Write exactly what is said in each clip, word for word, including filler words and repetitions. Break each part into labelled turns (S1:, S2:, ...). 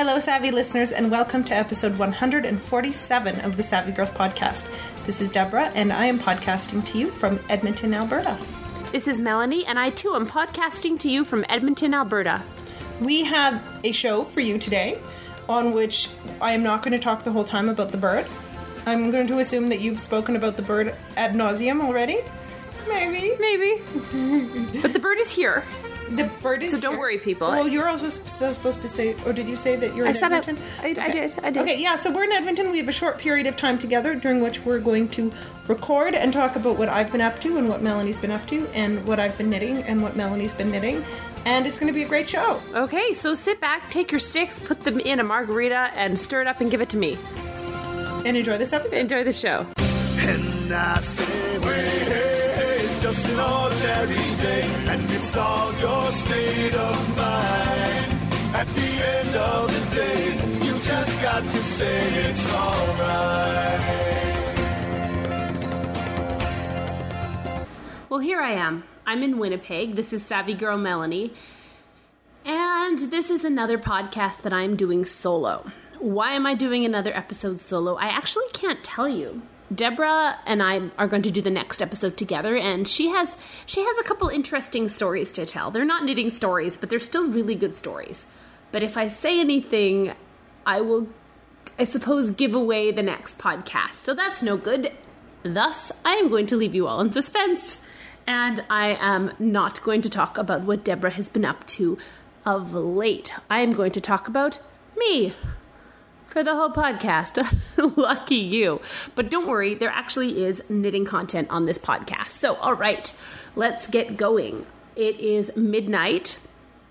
S1: Hello, Savvy listeners, and welcome to episode one hundred forty-seven of the Savvy Girls podcast. This is Deborah, and I am podcasting to you from Edmonton, Alberta.
S2: This is Melanie, and I too am podcasting to you from Edmonton, Alberta.
S1: We have a show for you today on which I am not going to talk the whole time about the bird. I'm going to assume that you've spoken about the bird ad nauseum already. Maybe.
S2: Maybe. But the bird is here.
S1: The bird is
S2: So don't
S1: here.
S2: worry, people.
S1: Well, you're also sp- supposed to say, or did you say that you're
S2: I
S1: in
S2: said
S1: Edmonton?
S2: I, I,
S1: Okay.
S2: I did. I did.
S1: Okay, yeah, so we're in Edmonton. We have a short period of time together during which we're going to record and talk about what I've been up to and what Melanie's been up to and what I've been knitting and what Melanie's been knitting. And it's going to be a great show.
S2: Okay, so sit back, take your sticks, put them in a margarita, and stir it up and give it to me.
S1: And enjoy this episode.
S2: Enjoy the show.
S3: And I say, hey, hey, it's just an ordinary day, and it's all your state of mind. At the end of the day, you just got to say it's alright.
S2: Well, here I am. I'm in Winnipeg. This is Savvy Girl Melanie. And this is another podcast that I'm doing solo. Why am I doing another episode solo? I actually can't tell you. Deborah and I are going to do the next episode together, and she has she has a couple interesting stories to tell. They're not knitting stories, but they're still really good stories. But if I say anything, I will, I suppose, give away the next podcast. So that's no good. Thus, I am going to leave you all in suspense. And I am not going to talk about what Deborah has been up to of late. I am going to talk about me for the whole podcast. Lucky you. But don't worry, there actually is knitting content on this podcast. So, all right, let's get going. It is midnight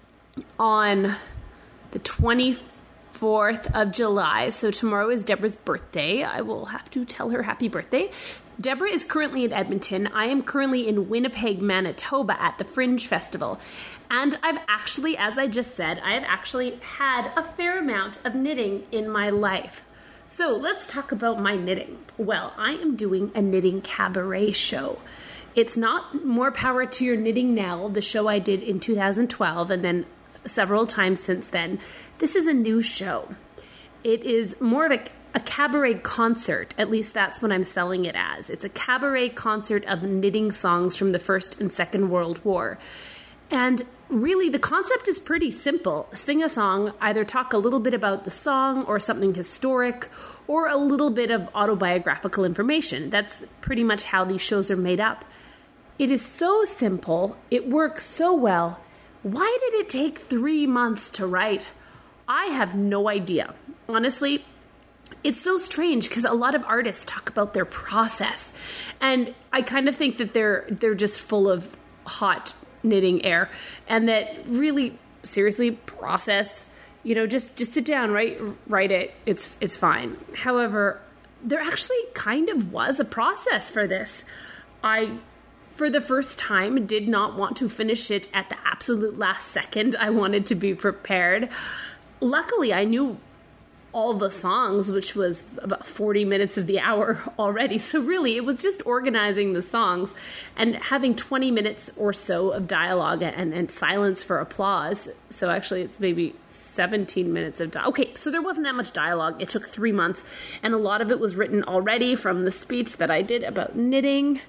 S2: on the twenty-fourth of July. So tomorrow is Deborah's birthday. I will have to tell her happy birthday. Deborah is currently in Edmonton. I am currently in Winnipeg, Manitoba at the Fringe Festival. And I've actually, as I just said, I have actually had a fair amount of knitting in my life. So let's talk about my knitting. Well, I am doing a knitting cabaret show. It's not More Power to Your Knitting Now, the show I did in two thousand twelve and then several times since then. This is a new show. It is more of a A cabaret concert, at least that's what I'm selling it as. It's a cabaret concert of knitting songs from the First and Second World War. And really, the concept is pretty simple. Sing a song, either talk a little bit about the song or something historic, or a little bit of autobiographical information. That's pretty much how these shows are made up. It is so simple. It works so well. Why did it take three months to write? I have no idea. Honestly, it's so strange because a lot of artists talk about their process, and I kind of think that they're they're just full of hot knitting air, and that really seriously process, you know, just just sit down, write write it. It's it's fine. However, there actually kind of was a process for this. I, for the first time, did not want to finish it at the absolute last second. I wanted to be prepared. Luckily, I knew all the songs, which was about forty minutes of the hour already. So really, it was just organizing the songs and having twenty minutes or so of dialogue and, and silence for applause. So actually, it's maybe seventeen minutes of dialogue. Okay, so there wasn't that much dialogue. It took three months, and a lot of it was written already from the speech that I did about knitting.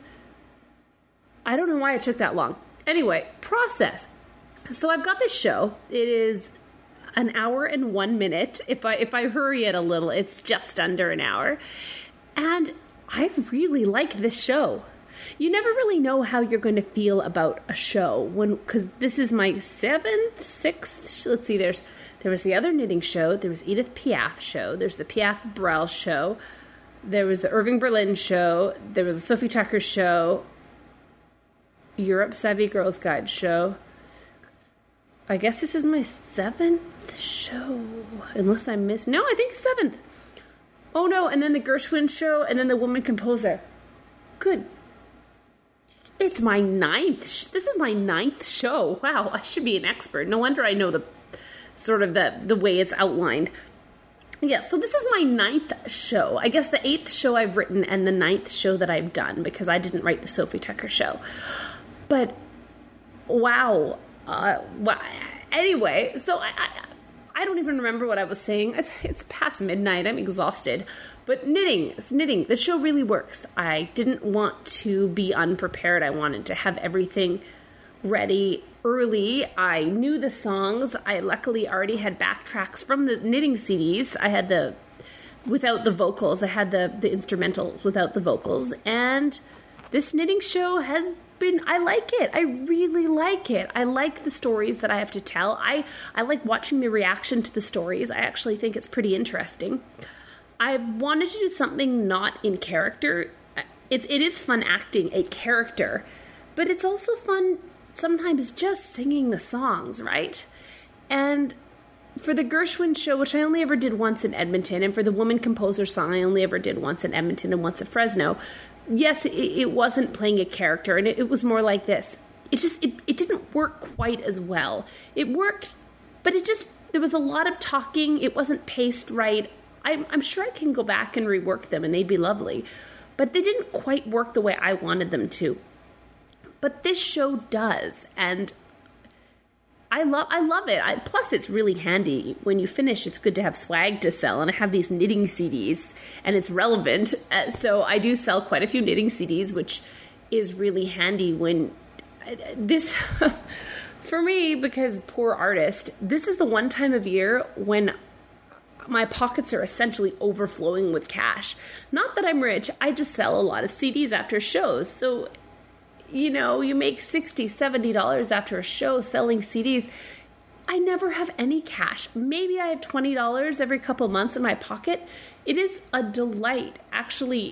S2: I don't know why it took that long. Anyway, process. So I've got this show. It is an hour and one minute. If I if I hurry it a little, it's just under an hour. And I really like this show. You never really know how you're going to feel about a show when, because this is my seventh, sixth. Let's see. There's there was the other knitting show. There was Edith Piaf show. There's the Piaf Brel show. There was the Irving Berlin show. There was a Sophie Tucker show. Europe Savvy Girls Guide show. I guess this is my seventh show, unless I missed. No, I think seventh. Oh no, and then the Gershwin show, and then the Woman Composer. Good. It's my ninth. Sh- this is my ninth show. Wow, I should be an expert. No wonder I know the sort of the the way it's outlined. Yeah, so this is my ninth show. I guess the eighth show I've written and the ninth show that I've done, because I didn't write the Sophie Tucker show. But wow. Uh, well, anyway, so I, I I don't even remember what I was saying. It's, it's past midnight. I'm exhausted. But knitting, it's knitting. The show really works. I didn't want to be unprepared. I wanted to have everything ready early. I knew the songs. I luckily already had backtracks from the knitting C Ds. I had the, without the vocals, I had the, the instrumentals without the vocals. And this knitting show has been, I like it. I really like it. I like the stories that I have to tell. I, I like watching the reaction to the stories. I actually think it's pretty interesting. I wanted to do something not in character. It's, it is fun acting a character, but it's also fun sometimes just singing the songs, right? And for the Gershwin show, which I only ever did once in Edmonton, and for the Woman Composer song, I only ever did once in Edmonton and once at Fresno. Yes, it, it wasn't playing a character, and it, it was more like this. It just, it, it didn't work quite as well. It worked, but it just, there was a lot of talking. It wasn't paced right. I'm, I'm sure I can go back and rework them, and they'd be lovely. But they didn't quite work the way I wanted them to. But this show does, and I love I love it. I, plus, it's really handy. When you finish, it's good to have swag to sell, and I have these knitting C Ds, and it's relevant. Uh, so I do sell quite a few knitting C Ds, which is really handy when uh, this, for me, because poor artist, this is the one time of year when my pockets are essentially overflowing with cash. Not that I'm rich, I just sell a lot of C Ds after shows. So, you know, you make sixty dollars, seventy dollars after a show selling C Ds. I never have any cash. Maybe I have twenty dollars every couple months in my pocket. It is a delight actually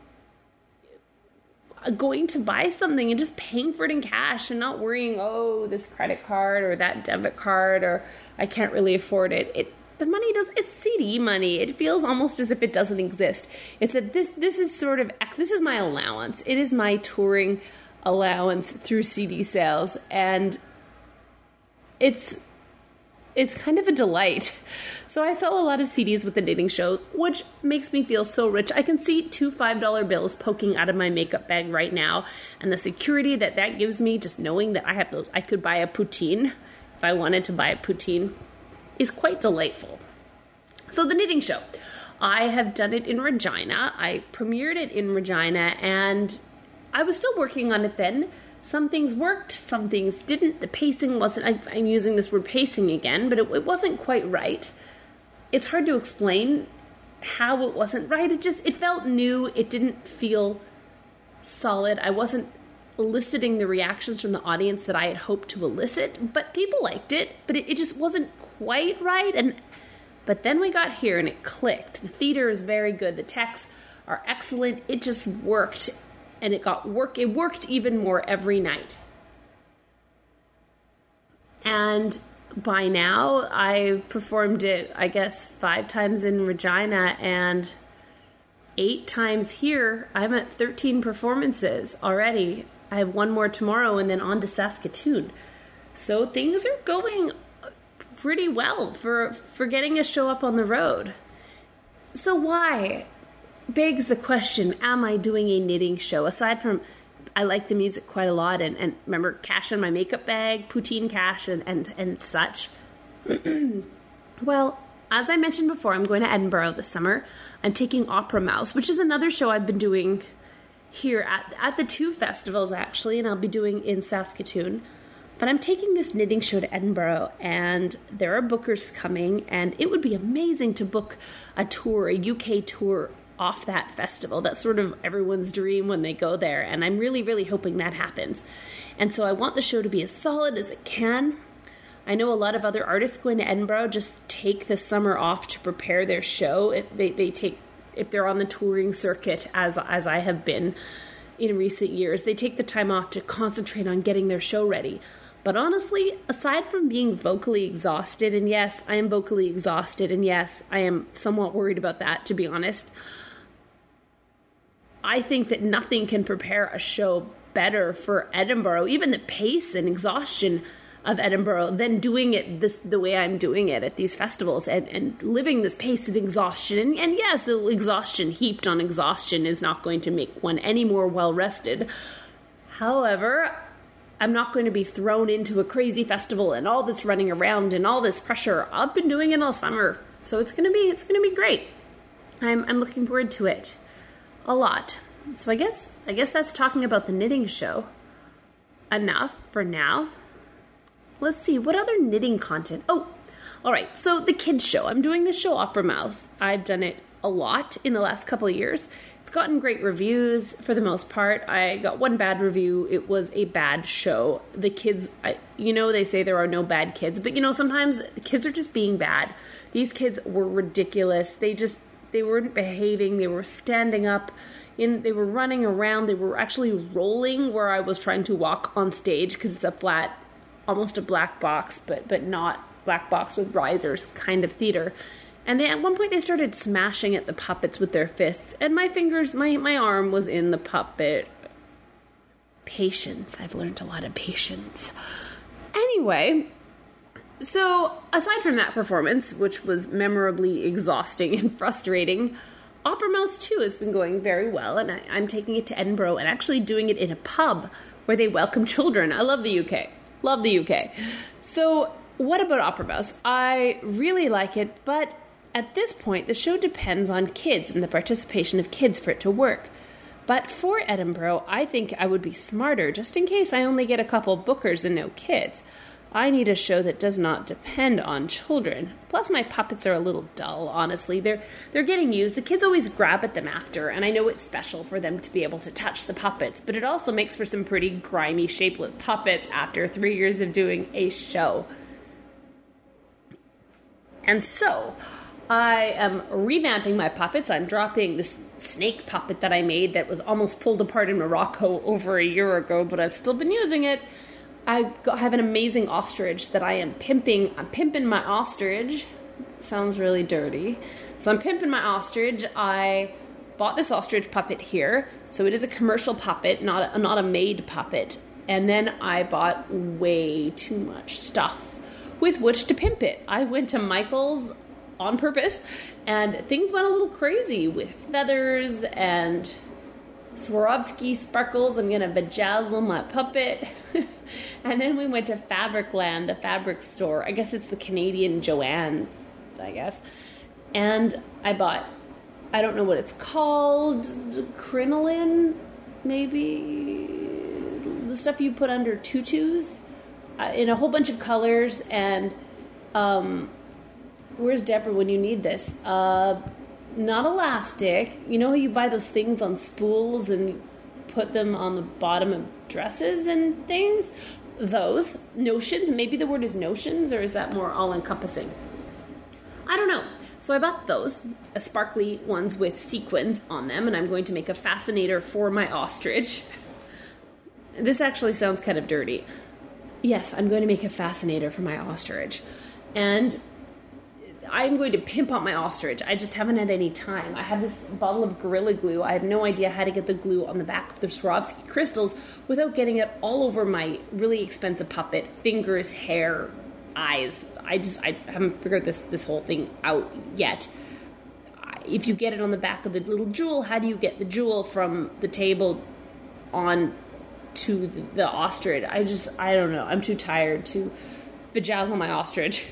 S2: going to buy something and just paying for it in cash and not worrying, oh, this credit card or that debit card, or I can't really afford it. It the money does, it's C D money. It feels almost as if it doesn't exist. It's that this, this is sort of, this is my allowance. It is my touring allowance through C D sales, and it's it's kind of a delight. So I sell a lot of C Ds with the knitting shows, which makes me feel so rich. I can see two five dollar bills poking out of my makeup bag right now, and the security that that gives me, just knowing that I have those, I could buy a poutine if I wanted to buy a poutine, is quite delightful. So the knitting show, I have done it in Regina. I premiered it in Regina, and I was still working on it then. Some things worked, some things didn't. The pacing wasn't, I, I'm using this word pacing again, but it, it wasn't quite right. It's hard to explain how it wasn't right. It just, it felt new. It didn't feel solid. I wasn't eliciting the reactions from the audience that I had hoped to elicit, but people liked it, but it, it just wasn't quite right. And but then we got here and it clicked. The theater is very good. The texts are excellent. It just worked. And it got work. It worked even more every night. And by now, I performed it, I guess, five times in Regina and eight times here. I'm at thirteen performances already. I have one more tomorrow and then on to Saskatoon. So things are going pretty well for, for getting a show up on the road. So why? Begs the question, am I doing a knitting show? Aside from, I like the music quite a lot, and, and remember cash in my makeup bag, poutine cash, and, and, and such. Well, as I mentioned before, I'm going to Edinburgh this summer. I'm taking Opera Mouse, which is another show I've been doing here at, at the two festivals, actually, and I'll be doing in Saskatoon. But I'm taking this knitting show to Edinburgh, and there are bookers coming, and it would be amazing to book a tour, a U K tour, off that festival. That's sort of everyone's dream when they go there, and I'm really, really hoping that happens. And so I want the show to be as solid as it can. I know a lot of other artists going to Edinburgh just take the summer off to prepare their show. If they, they take, if they're on the touring circuit, as as I have been in recent years, they take the time off to concentrate on getting their show ready. But honestly, aside from being vocally exhausted, and yes, I am vocally exhausted, and yes, I am somewhat worried about that, to be honest, I think that nothing can prepare a show better for Edinburgh, even the pace and exhaustion of Edinburgh, than doing it this the way I'm doing it at these festivals, and, and living this pace and exhaustion. And, and yes, the exhaustion heaped on exhaustion is not going to make one any more well-rested. However, I'm not going to be thrown into a crazy festival and all this running around and all this pressure. I've been doing it all summer. So it's going to be, it's going to be great. I'm, I'm looking forward to it a lot. So I guess, I guess that's talking about the knitting show. Enough for now. Let's see, what other knitting content? Oh, all right. So the kids show. I'm doing the show Opera Mouse. I've done it a lot in the last couple of years. It's gotten great reviews for the most part. I got one bad review. It was a bad show. The kids, I, you know, they say there are no bad kids, but you know, sometimes the kids are just being bad. These kids were ridiculous. They just, they weren't behaving. They were standing up. In, they were running around. They were actually rolling where I was trying to walk on stage because it's a flat, almost a black box, but but not black box with risers kind of theater. And they, at one point they started smashing at the puppets with their fists, and my fingers, my, my arm was in the puppet. Patience. I've learned a lot of patience. Anyway, so aside from that performance, which was memorably exhausting and frustrating, Opera Mouse two has been going very well, and I, I'm taking it to Edinburgh and actually doing it in a pub where they welcome children. I love the U K. Love the U K. So what about Opera Mouse? I really like it, but at this point, the show depends on kids and the participation of kids for it to work. But for Edinburgh, I think I would be smarter, just in case I only get a couple bookers and no kids. I need a show that does not depend on children. Plus, my puppets are a little dull, honestly. They're they're getting used. The kids always grab at them after, and I know it's special for them to be able to touch the puppets, but it also makes for some pretty grimy, shapeless puppets after three years of doing a show. And so, I am revamping my puppets. I'm dropping this snake puppet that I made that was almost pulled apart in Morocco over a year ago, but I've still been using it. I have an amazing ostrich that I am pimping. I'm pimping my ostrich. Sounds really dirty. So I'm pimping my ostrich. I bought this ostrich puppet here. So it is a commercial puppet, not a, not a made puppet. And then I bought way too much stuff with which to pimp it. I went to Michael's on purpose, and things went a little crazy with feathers and Swarovski sparkles. I'm going to bedazzle my puppet. And then we went to Fabricland, the fabric store. I guess it's the Canadian Joann's, I guess. And I bought, I don't know what it's called, crinoline, maybe? The stuff you put under tutus uh, in a whole bunch of colors. And um, where's Deborah when you need this? Uh, not elastic. You know how you buy those things on spools and put them on the bottom of dresses and things? Those. Notions. Maybe the word is notions, or is that more all-encompassing? I don't know. So I bought those, a sparkly ones with sequins on them, and I'm going to make a fascinator for my ostrich. This actually sounds kind of dirty. Yes, I'm going to make a fascinator for my ostrich. And I'm going to pimp out my ostrich. I just haven't had any time. I have this bottle of Gorilla Glue. I have no idea how to get the glue on the back of the Swarovski crystals without getting it all over my really expensive puppet, fingers, hair, eyes. I just, I haven't figured this, this whole thing out yet. If you get it on the back of the little jewel, how do you get the jewel from the table on to the, the ostrich? I just, I don't know. I'm too tired to bedazzle my ostrich.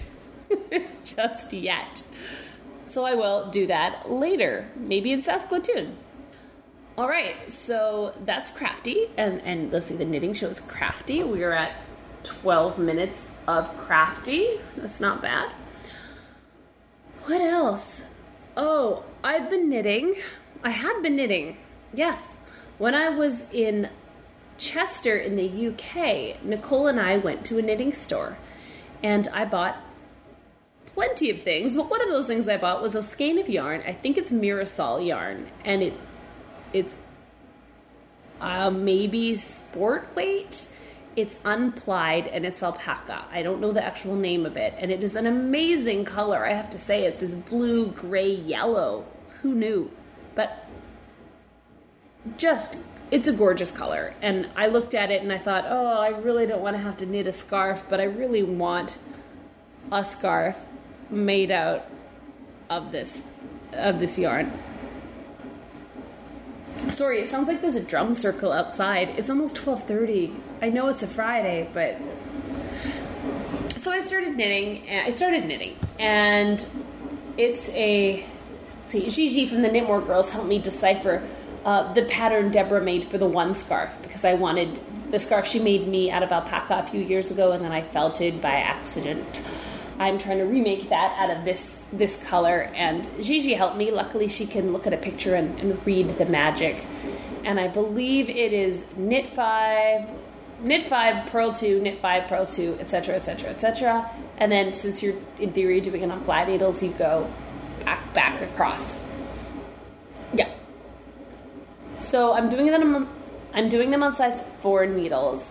S2: Just yet. So I will do that later, maybe in Saskatoon. All right, so that's crafty, and, and let's see, the knitting show is crafty. We are at twelve minutes of crafty. That's not bad. What else? Oh, I've been knitting. I have been knitting, yes. When I was in Chester in the U K, Nicole and I went to a knitting store, and I bought plenty of things, but one of those things I bought was a skein of yarn. I think it's Mirasol yarn, and it it's uh, maybe sport weight. It's unplied, and it's alpaca. I don't know the actual name of it, and it is an amazing color. I have to say, it's this blue, gray, yellow. Who knew? But just, it's a gorgeous color, and I looked at it, and I thought, oh, I really don't want to have to knit a scarf, but I really want a scarf made out of this of this yarn. Sorry, it sounds like there's a drum circle outside. It's almost twelve thirty. I know it's a Friday, but... So I started knitting, and I started knitting, and it's a... See, Gigi from the Knitmore Girls helped me decipher uh, the pattern Deborah made for the one scarf, because I wanted the scarf she made me out of alpaca a few years ago, and then I felted by accident. I'm trying to remake that out of this this color, and Gigi helped me. Luckily, she can look at a picture and, and read the magic. And I believe it is knit five, knit five, purl two, knit five, purl two, et cetera, et cetera, et cetera. And then, since you're in theory doing it on flat needles, you go back, back across. Yeah. So I'm doing them. On, I'm doing them on size four needles,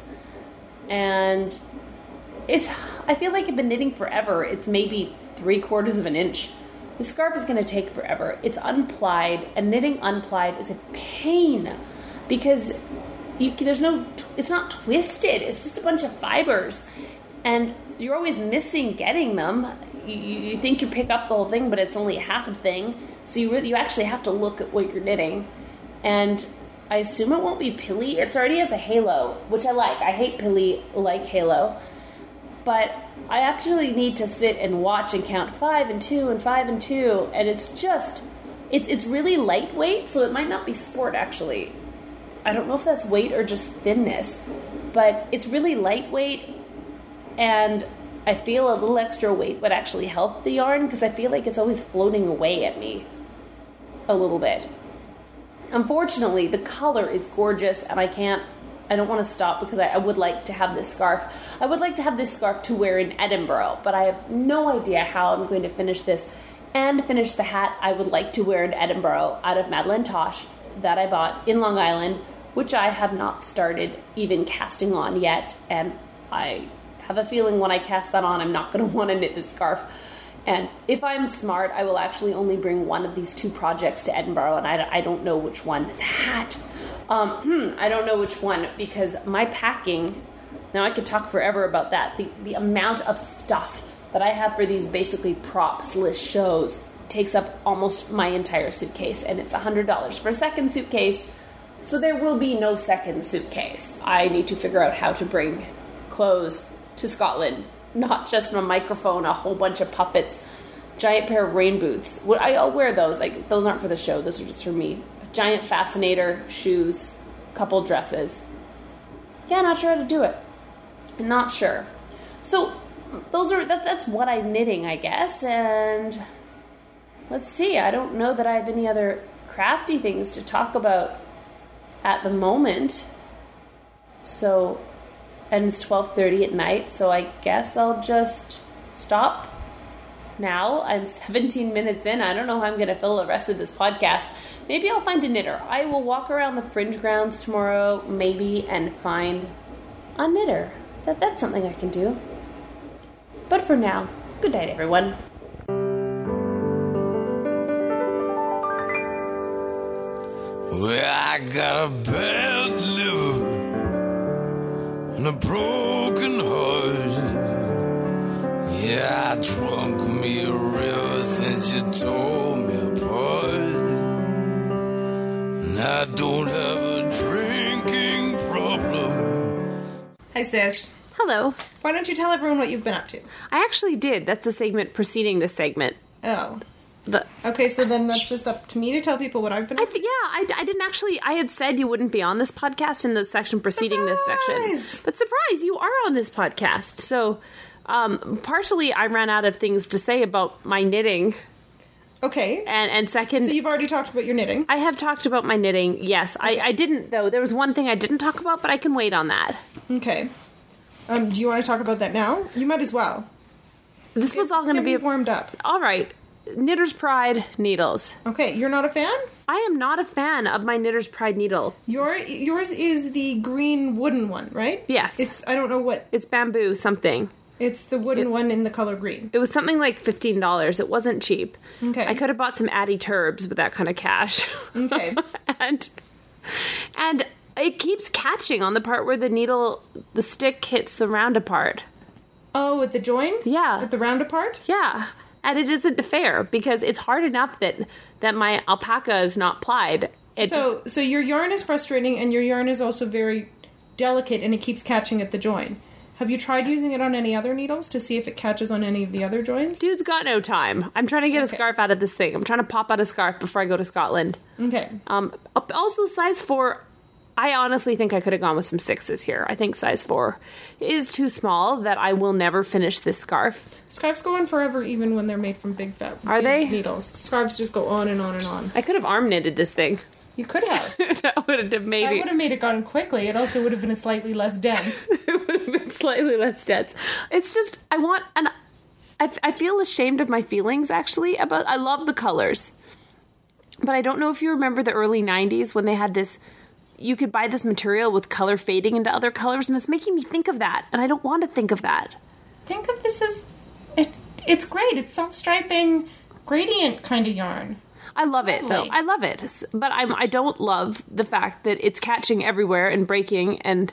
S2: and it's. I feel like I've been knitting forever. It's maybe three quarters of an inch. The scarf is going to take forever. It's unplied, and knitting unplied is a pain because you, there's no. It's not twisted. It's just a bunch of fibers, and you're always missing getting them. You, you think you pick up the whole thing, but it's only half a thing. So you really, you actually have to look at what you're knitting, and I assume it won't be pilly. It's already has a halo, which I like. I hate pilly, like halo. But I actually need to sit and watch and count five and two and five and two, and it's just, it's it's really lightweight, so it might not be sport, actually. I don't know if that's weight or just thinness, but it's really lightweight, and I feel a little extra weight would actually help the yarn, because I feel like it's always floating away at me a little bit. Unfortunately, the color is gorgeous, and I can't, I don't want to stop because I, I would like to have this scarf. I would like to have this scarf to wear in Edinburgh, but I have no idea how I'm going to finish this and finish the hat I would like to wear in Edinburgh out of Madeline Tosh that I bought in Long Island, which I have not started even casting on yet, and I have a feeling when I cast that on, I'm not going to want to knit this scarf. And if I'm smart, I will actually only bring one of these two projects to Edinburgh, and I, I don't know which one. The hat. Um, hmm, I don't know which one, because my packing, now I could talk forever about that. The, the amount of stuff that I have for these basically props list shows takes up almost my entire suitcase, and it's one hundred dollars for a second suitcase, so there will be no second suitcase. I need to figure out how to bring clothes to Scotland, not just a microphone, a whole bunch of puppets, giant pair of rain boots. I'll wear those. Like, those aren't for the show, those are just for me. Giant fascinator, shoes, couple dresses. Yeah, not sure how to do it. Not sure. So those are that, that's what I'm knitting, I guess. And let's see. I don't know that I have any other crafty things to talk about at the moment. So, and it's twelve thirty at night. So I guess I'll just stop now. I'm seventeen minutes in. I don't know how I'm going to fill the rest of this podcast. Maybe I'll find a knitter. I will walk around the Fringe grounds tomorrow, maybe, and find a knitter. That, that's something I can do. But for now, good night, everyone.
S3: Well, I got a bad liver and a broken heart. Yeah, I drunk me a river since you tore me apart. And I don't have a drinking problem.
S1: Hi, sis.
S2: Hello.
S1: Why don't you tell everyone what you've been up to?
S2: I actually did. That's the segment preceding this segment.
S1: Oh.
S2: The,
S1: Okay, so then that's just up to me to tell people what I've been
S2: I
S1: up to?
S2: th- yeah, I, I didn't actually, I had said you wouldn't be on this podcast in the section preceding this section.
S1: Surprise!
S2: But surprise, you are on this podcast. So, um, partially I ran out of things to say about my knitting.
S1: Okay.
S2: And, and second,
S1: So you've already talked about your knitting.
S2: I have talked about my knitting, yes. I, I didn't, though. There was one thing I didn't talk about, but I can wait on that.
S1: Okay. Um, do you want to talk about that now? You might as well.
S2: This was all going to
S1: Get
S2: be...
S1: me
S2: A,
S1: warmed up.
S2: all right. Knitter's Pride needles.
S1: Okay, you're not a fan?
S2: I am not a fan of my Knitter's Pride needle.
S1: Your yours is the green wooden one, right?
S2: Yes.
S1: It's I don't know what.
S2: It's bamboo something.
S1: It's the wooden one in the color green.
S2: It was something like fifteen dollars. It wasn't cheap.
S1: Okay.
S2: I could have bought some Addy Turbs with that kind of cash.
S1: Okay.
S2: and and it keeps catching on the part where the needle, the stick hits the round part.
S1: Oh, at the join?
S2: Yeah.
S1: At the round apart?
S2: Yeah. And it isn't fair because it's hard enough that, that my alpaca is not plied. It
S1: So, so your yarn is frustrating, and your yarn is also very delicate, and it keeps catching at the join. Have you tried using it on any other needles to see if it catches on any of the other joins?
S2: Dude's got no time. I'm trying to get
S1: Okay.
S2: a scarf out of this thing. I'm trying to pop out a scarf before I go to Scotland.
S1: Okay.
S2: Um, also, size four, I honestly think I could have gone with some sixes here. I think size four is too small that I will never finish this scarf.
S1: Scarves go on forever, even when they're made from big fat
S2: Are
S1: big
S2: they?
S1: needles. Scarves just go on and on and on.
S2: I could have arm knitted this thing.
S1: You could have.
S2: That would have
S1: That
S2: maybe
S1: would have made it gone quickly. It also would have been slightly less dense.
S2: it would have been slightly less dense. It's just I want and I, I feel ashamed of my feelings actually about. I love the colors, but I don't know if you remember the early nineties when they had this. You could buy this material with color fading into other colors, and it's making me think of that, and I don't want to think of that.
S1: Think of this as... It, it's great. It's self-striping gradient kind of yarn.
S2: I love it, though.
S1: Lovely.
S2: I love it. S- But I'm, I don't love the fact that it's catching everywhere and breaking, and...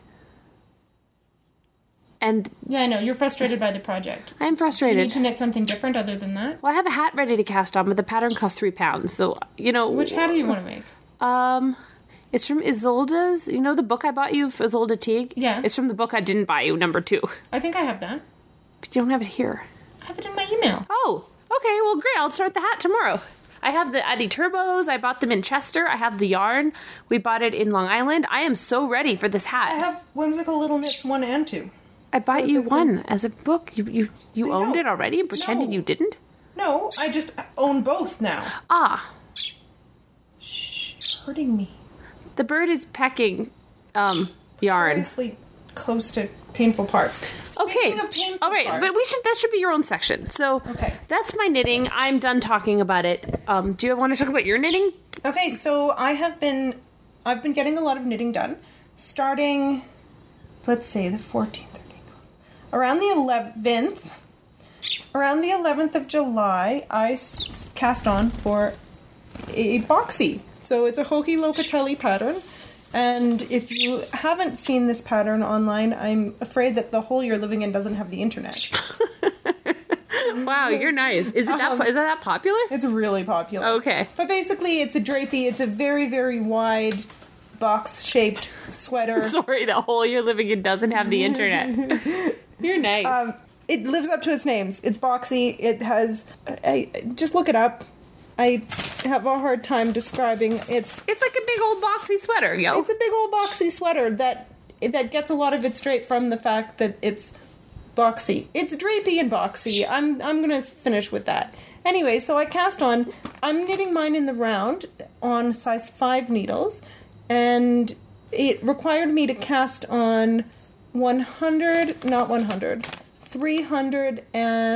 S2: And
S1: Yeah, I know. You're frustrated by the project.
S2: I'm
S1: Do you
S2: frustrated.
S1: need to knit something different other than that?
S2: Well, I have a hat ready to cast on, but the pattern costs three pounds, so, you know...
S1: Which hat do you want to make?
S2: Um... It's from Isolde's. You know the book I bought you, Isolde Teague?
S1: Yeah.
S2: It's from the book I didn't buy you, number two.
S1: I think I have that.
S2: But you don't have it here.
S1: I have it in my email.
S2: Oh, okay. Well, great. I'll start the hat tomorrow. I have the Addy Turbos. I bought them in Chester. I have the yarn. We bought it in Long Island. I am so ready for this hat.
S1: I have Whimsical Little Knits one and two.
S2: I bought
S1: So
S2: you
S1: it's a-
S2: one as a book. You you, you
S1: I
S2: owned
S1: know.
S2: it already and pretended
S1: No.
S2: you didn't?
S1: No, I just own both now.
S2: Ah,
S1: Shh, you're hurting me.
S2: the bird is pecking um, yarn.
S1: Obviously close to painful parts.
S2: Okay.
S1: Speaking of painful
S2: All right,
S1: parts,
S2: but we should that should be your own section. So
S1: Okay.
S2: that's my knitting. I'm done talking about it. Um, do you want to talk about your knitting?
S1: Okay, so I have been I've been getting a lot of knitting done. Starting let's say the fourteenth, around the eleventh, around the eleventh of July, I s- cast on for a boxy. So it's a Hoki Locatelli pattern. And if you haven't seen this pattern online, I'm afraid that the hole you're living in doesn't have the internet.
S2: Wow, you're nice. Is it that
S1: Um,
S2: is that that popular?
S1: It's really popular.
S2: Okay.
S1: But basically, it's a drapey. It's a very, very wide, box-shaped sweater.
S2: Sorry, the hole you're living in doesn't have the internet. You're nice.
S1: Um, it lives up to its names. It's boxy. It has... I, just look it up. I have a hard time describing. It's
S2: it's like a big old boxy sweater, yo.
S1: it's a big old boxy sweater that that gets a lot of it straight from the fact that it's boxy. It's drapey and boxy. I'm I'm gonna finish with that. Anyway, so I cast on. I'm knitting mine in the round on size five needles, and it required me to cast on one hundred, not one hundred, three hundred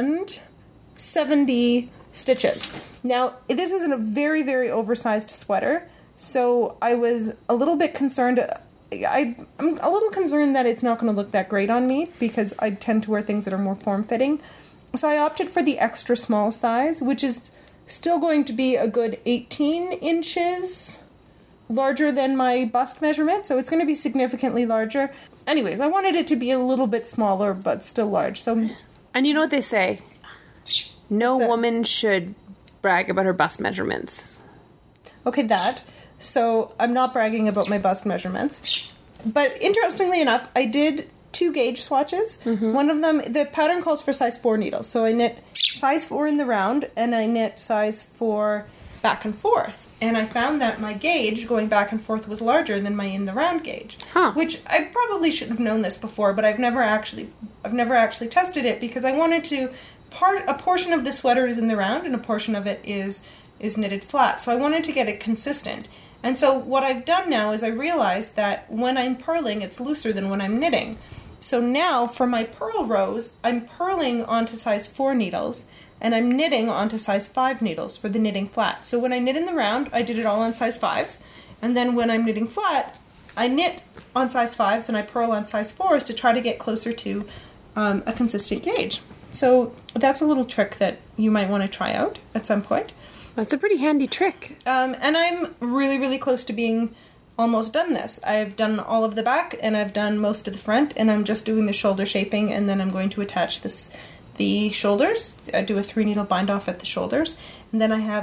S1: seventy stitches. Now, this is a very, very oversized sweater, so I was a little bit concerned. I, I'm a little concerned that it's not going to look that great on me because I tend to wear things that are more form-fitting. So I opted for the extra small size, which is still going to be a good eighteen inches larger than my bust measurement, so it's going to be significantly larger. Anyways, I wanted it to be a little bit smaller, but still large. So
S2: And you know what they say? No
S1: What's that?
S2: woman should brag about her bust measurements.
S1: Okay, that. So I'm not bragging about my bust measurements. But interestingly enough, I did two gauge swatches.
S2: Mm-hmm.
S1: One of them, the pattern calls for size four needles. So I knit size four in the round, and I knit size four back and forth. And I found that my gauge going back and forth was larger than my in the round gauge.
S2: Huh.
S1: Which I probably should have known this before, but I've never actually I've never actually tested it because I wanted to part a portion of the sweater is in the round and a portion of it is is knitted flat. So I wanted to get it consistent. And so what I've done now is I realized that when I'm purling, it's looser than when I'm knitting. So now for my purl rows, I'm purling onto size four needles and I'm knitting onto size five needles for the knitting flat. So when I knit in the round, I did it all on size fives. And then when I'm knitting flat, I knit on size fives and I purl on size fours to try to get closer to um, a consistent gauge. So that's a little trick that you might want to try out at some point.
S2: That's a pretty handy trick.
S1: Um, and I'm really, really close to being almost done this. I've done all of the back and I've done most of the front, and I'm just doing the shoulder shaping, and then I'm going to attach this the shoulders. I do a three needle bind off at the shoulders, and then I have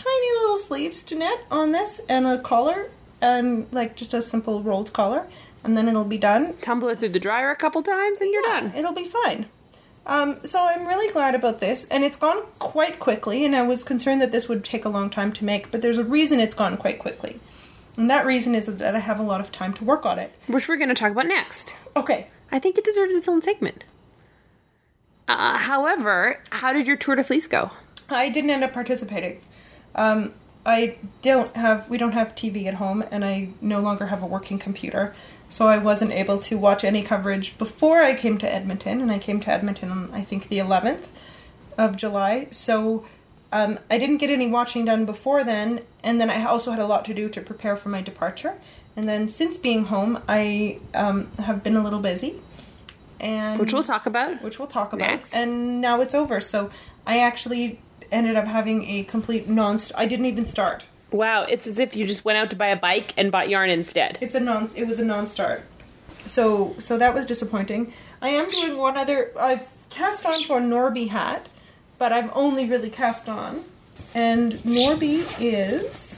S1: tiny little sleeves to knit on this and a collar, and like just a simple rolled collar, and then it'll be done.
S2: Tumble it through the dryer a couple times and you're
S1: Yeah,
S2: done.
S1: it'll be fine. Um, so I'm really glad about this, and it's gone quite quickly, and I was concerned that this would take a long time to make, but there's a reason it's gone quite quickly. And that reason is that I have a lot of time to work on it.
S2: Which we're going to talk about next.
S1: Okay.
S2: I think it deserves its own segment. Uh, however, how did your Tour de Fleece go?
S1: I didn't end up participating. Um, I don't have, we don't have T V at home, and I no longer have a working computer, so I wasn't able to watch any coverage before I came to Edmonton, and I came to Edmonton on, I think, the eleventh of July, so um, I didn't get any watching done before then, and then I also had a lot to do to prepare for my departure, and then since being home, I um, have been a little busy, and
S2: Which we'll talk about.
S1: Which we'll talk about,
S2: next.
S1: and now it's over, so I actually ended up having a complete non I didn't even start.
S2: Wow, it's as if you just went out to buy a bike and bought yarn instead.
S1: It's a non it was a non-start. So so that was disappointing. I am doing one other I've cast on for a Norby hat, but I've only really cast on. And Norby is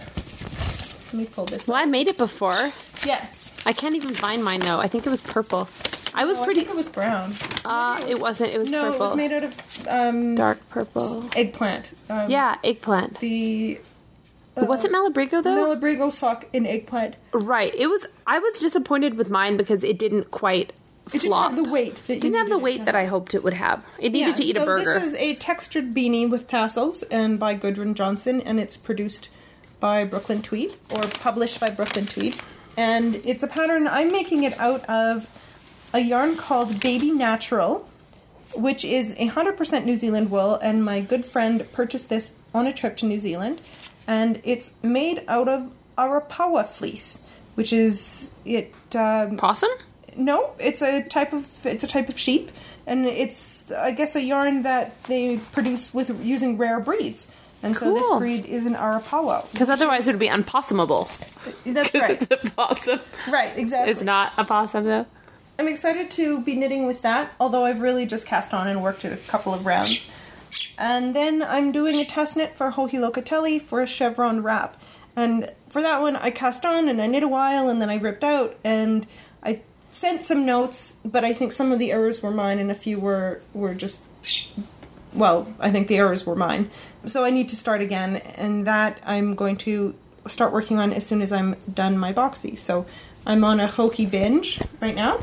S1: let me pull this
S2: Well,
S1: up.
S2: I made it before.
S1: Yes.
S2: I can't even find mine though. I think it was purple. I was
S1: Oh,
S2: pretty
S1: I think it was brown.
S2: uh it wasn't. It was
S1: No,
S2: purple.
S1: it was made out of um
S2: dark purple.
S1: eggplant. Um,
S2: Yeah, eggplant.
S1: The
S2: Was it Malabrigo though?
S1: Malabrigo sock in eggplant.
S2: Right. It was. I was disappointed with mine because it didn't quite
S1: It didn't
S2: flop.
S1: have the weight that you
S2: didn't have the
S1: needed it
S2: weight
S1: to
S2: that I
S1: have.
S2: hoped it would have. It needed to eat
S1: so
S2: a burger.
S1: this is a textured beanie with tassels, and by Gudrun Johnson, and it's produced by Brooklyn Tweed, or published by Brooklyn Tweed. And it's a pattern, I'm making it out of a yarn called Baby Natural, which is one hundred percent New Zealand wool, and my good friend purchased this on a trip to New Zealand. And it's made out of Arapawa fleece, which is it. Um,
S2: Possum?
S1: no, it's a type of it's a type of sheep, and it's I guess a yarn that they produce with using rare breeds. And so this
S2: Cool.
S1: breed is an Arapawa.
S2: Because otherwise it would be unpossumable.
S1: That's
S2: Because
S1: right.
S2: it's a possum.
S1: Right, exactly.
S2: It's not a possum though.
S1: I'm excited to be knitting with that, although I've really just cast on and worked a couple of rounds. And then I'm doing a test knit for Hohi Locatelli for a chevron wrap. And for that one, I cast on and I knit a while and then I ripped out and I sent some notes, but I think some of the errors were mine and a few were, were just, well, I think the errors were mine. So I need to start again, and that I'm going to start working on as soon as I'm done my boxy. So I'm on a Hohi binge right now.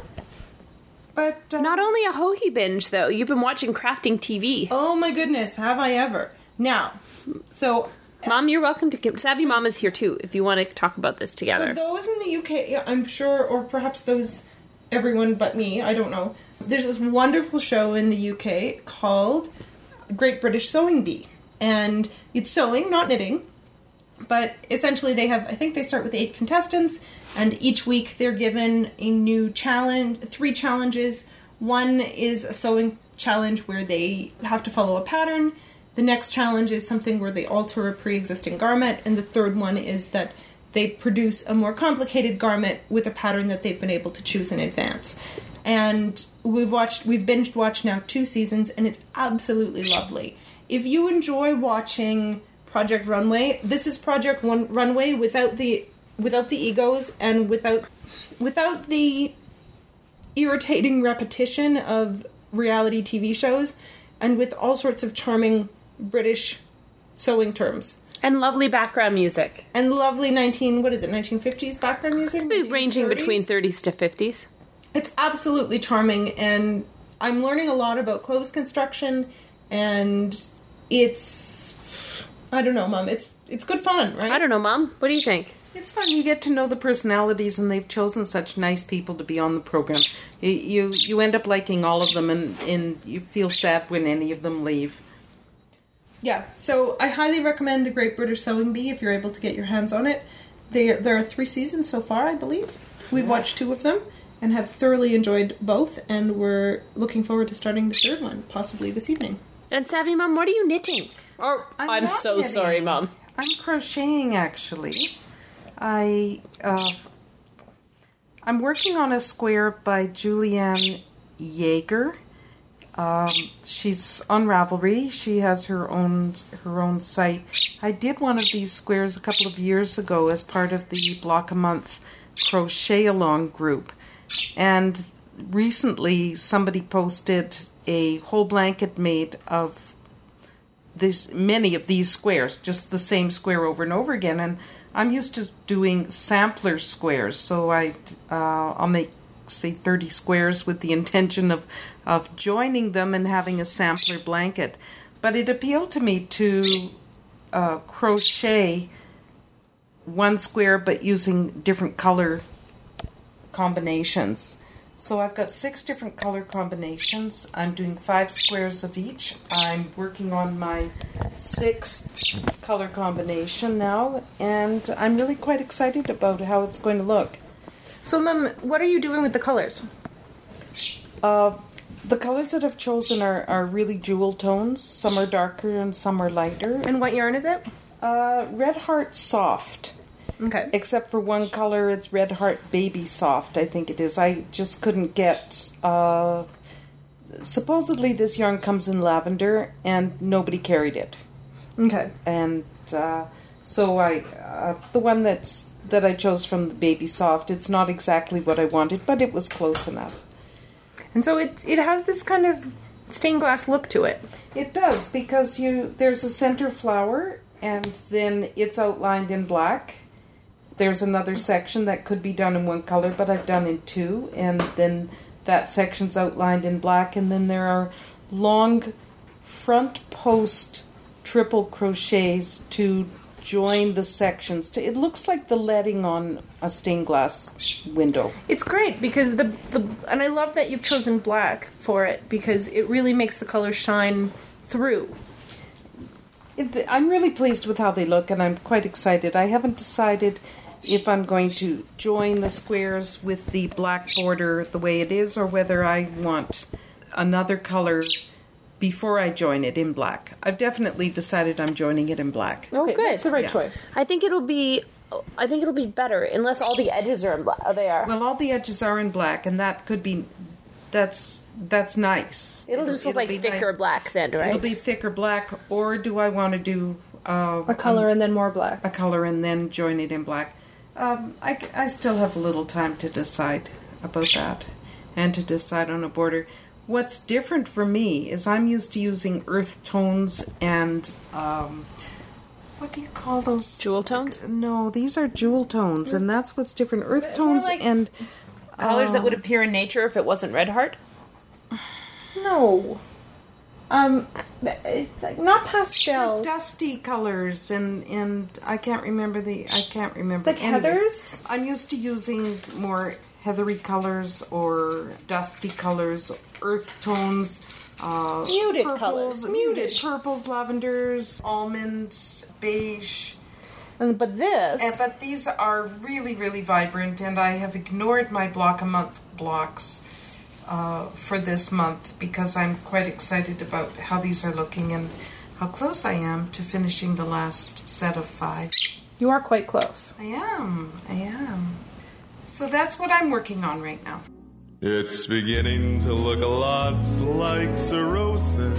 S1: But uh,
S2: Not only a Hohi binge though, you've been watching crafting T V.
S1: oh my goodness, have I ever. Now, so
S2: Mom, you're welcome to come. Savvy Mom is here too if you want to talk about this
S1: for
S2: together.
S1: those in the U K, I'm sure, or perhaps those, everyone but me, I don't know, there's this wonderful show in the U K called Great British Sewing Bee. And it's sewing, not knitting. But essentially they have, I think they start with eight contestants, and each week they're given a new challenge, three challenges. One is a sewing challenge where they have to follow a pattern. The next challenge is something where they alter a pre-existing garment. And the third one is that they produce a more complicated garment with a pattern that they've been able to choose in advance. And we've watched, we've binge watched now two seasons, and it's absolutely lovely. If you enjoy watching Project Runway, this is Project One Runway without the without the egos and without without the irritating repetition of reality T V shows, and with all sorts of charming British sewing terms
S2: And lovely background music.
S1: and lovely nineteen what is it nineteen fifties background music.
S2: It's ranging
S1: nineteen
S2: between
S1: thirties.
S2: thirties to fifties.
S1: It's absolutely charming, and I'm learning a lot about clothes construction, and it's I don't know, Mom. It's it's good fun, right?
S2: I don't know, Mom. What do you think?
S4: It's fun. You get to know the personalities, and they've chosen such nice people to be on the program. You you, you end up liking all of them, and, and you feel sad when any of them leave.
S1: Yeah, so I highly recommend The Great British Sewing Bee if you're able to get your hands on it. They, there are three seasons so far, I believe. We've watched two of them and have thoroughly enjoyed both, and we're looking forward to starting the third one, possibly this evening.
S2: And Savvy Mom, what are you knitting? Or I'm,
S4: I'm not
S2: so
S4: knitting.
S2: sorry, Mom.
S4: I'm crocheting, actually. I, uh, I'm working on a square by Julianne Yeager. Um, she's on Ravelry. She has her own her own site. I did one of these squares a couple of years ago as part of the Block a Month crochet along group, and recently somebody posted a whole blanket made of this many of these squares, just the same square over and over again. And I'm used to doing sampler squares, so I uh, I'll make, say, thirty squares with the intention of, of joining them and having a sampler blanket. But it appealed to me to uh, crochet one square but using different color combinations. So I've got six different color combinations. I'm doing five squares of each. I'm working on my sixth color combination now, and I'm really quite excited about how it's going to look.
S1: So, Mom, what are you doing with the colors?
S4: Uh, the colors that I've chosen are, are really jewel tones. Some are darker and some are lighter.
S1: And what yarn is it?
S4: Uh, Red Heart Soft.
S1: Okay.
S4: Except for one color, it's Red Heart Baby Soft, I think it is. I just couldn't get... Uh, supposedly this yarn comes in lavender, and nobody carried it.
S1: Okay.
S4: And uh, so I... Uh, the one that's that I chose from the Baby Soft, it's not exactly what I wanted, but it was close enough.
S1: And so it it has this kind of stained glass look to it.
S4: It does, because you there's a center flower, and then it's outlined in black. There's another section that could be done in one color, but I've done in two, and then that section's outlined in black, and then there are long front post triple crochets to join the sections. To, it looks like the leading on a stained glass window.
S1: It's great because the the and I love that you've chosen black for it because it really makes the color shine through.
S4: It, I'm really pleased with how they look, and I'm quite excited. I haven't decided if I'm going to join the squares with the black border the way it is, or whether I want another color before I join it in black. I've definitely decided I'm joining it in black.
S2: Oh,
S1: Okay,
S2: good.
S1: that's the right
S4: Yeah.
S1: choice.
S2: I think it'll be. I think it'll be better unless all the edges are in black. Oh, they are.
S4: Well, all the edges are in black, and that could be... That's that's nice.
S2: it'll, just look
S4: it'll
S2: like
S4: be
S2: thicker
S4: nice.
S2: black then, right?
S4: It'll be thicker black, or do I want to do... Uh,
S1: A color and then more black.
S4: a color and then join it in black. Um, I, I still have a little time to decide about that and to decide on a border. What's different for me is I'm used to using earth tones and um, what do you call those?
S2: Jewel tones?
S4: No, these are jewel tones, and that's what's different. Earth tones
S1: like-
S4: and
S2: Colors that would appear in nature if it wasn't Red Heart.
S1: No. Um, it's like not pastels.
S4: dusty colors, and and I can't remember the I can't remember
S1: Like
S4: anyways.
S1: heathers?
S4: I'm used to using more heathery colors or dusty colors, earth tones, uh,
S1: Muted
S4: purples,
S1: colors,
S4: muted
S1: muted.
S4: purples, lavenders, almond, beige.
S1: And, but this...
S4: Uh, but these are really, really vibrant, and I have ignored my block a month blocks uh, for this month because I'm quite excited about how these are looking and how close I am to finishing the last set of five.
S1: You are quite close.
S4: I am, I am. So that's what I'm working on right now.
S3: It's beginning to look a lot like cirrhosis,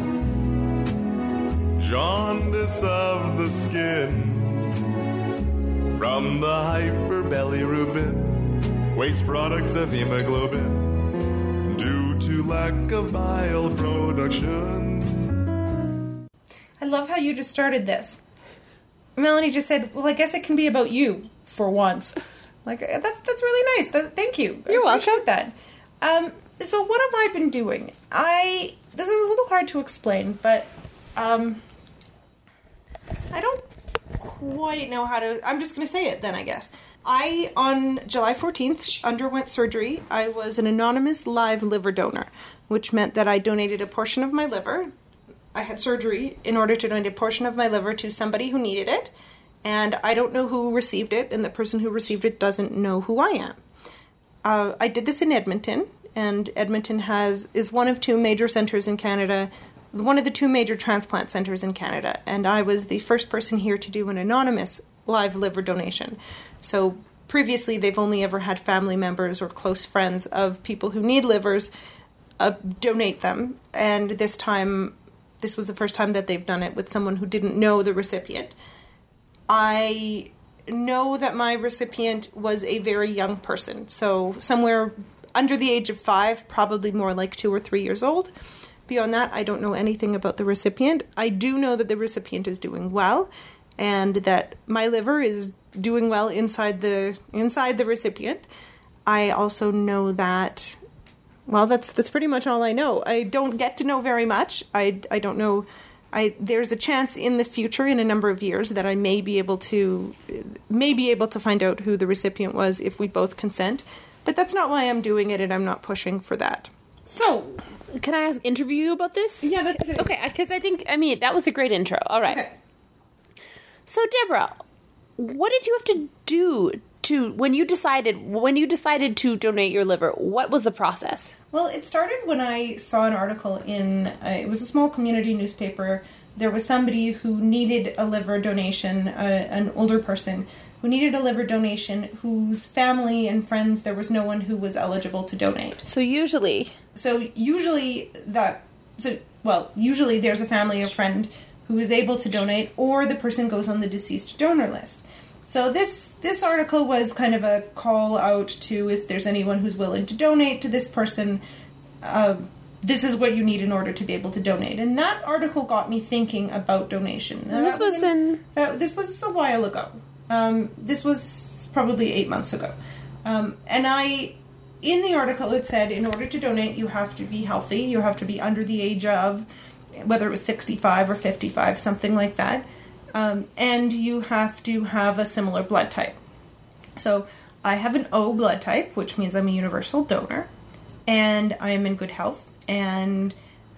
S3: jaundice of the skin, from the hyperbilirubin, waste products of hemoglobin, due to lack of bile production.
S1: I love how you just started this. Melanie just said, well, I guess it can be about you for once. Like, that's that's really nice. That, thank you.
S2: You're
S1: I appreciate
S2: welcome.
S1: that. Um, so what have I been doing? I, this is a little hard to explain, but, um, I don't quite know how to, I'm just going to say it then, I guess. I, on July fourteenth, underwent surgery. I was an anonymous live liver donor, which meant that I donated a portion of my liver. I had surgery in order to donate a portion of my liver to somebody who needed it, and I don't know who received it, and the person who received it doesn't know who I am. Uh, I did this in Edmonton, and Edmonton has is one of two major centers in Canada, one of the two major transplant centers in Canada, and I was the first person here to do an anonymous live liver donation. So previously they've only ever had family members or close friends of people who need livers uh, donate them. And this time, this was the first time that they've done it with someone who didn't know the recipient. I know that my recipient was a very young person, so somewhere under the age of five, probably more like two or three years old. Beyond that, I don't know anything about the recipient. I do know that the recipient is doing well, and that my liver is doing well inside the inside the recipient. I also know that, well, that's that's pretty much all I know. I don't get to know very much. I, I don't know. I there's a chance in the future, in a number of years, that I may be able to may be able to find out who the recipient was if we both consent. But that's not why I'm doing it, and I'm not pushing for that.
S2: So, can I ask, interview you about this?
S1: Yeah, that's good.
S2: Okay, because I think, I mean, that was a great intro. All right.
S1: Okay.
S2: So, Deborah, what did you have to do to, when you decided, when you decided to donate your liver, what was the process?
S1: Well, it started when I saw an article in, uh, it was a small community newspaper. There was somebody who needed a liver donation, uh, an older person who needed a liver donation, whose family and friends, there was no one who was eligible to donate.
S2: So usually...
S1: So usually that, so well, usually there's a family or friend who is able to donate, or the person goes on the deceased donor list. So this this article was kind of a call out to, if there's anyone who's willing to donate to this person, uh, this is what you need in order to be able to donate. And that article got me thinking about donation.
S2: And this was in...
S1: That, this was a while ago. Um, this was probably eight months ago. Um, and I... In the article, it said, in order to donate, you have to be healthy. You have to be under the age of, whether it was sixty-five or fifty-five, something like that. Um, and you have to have a similar blood type. So I have an O blood type, which means I'm a universal donor. And I am in good health. And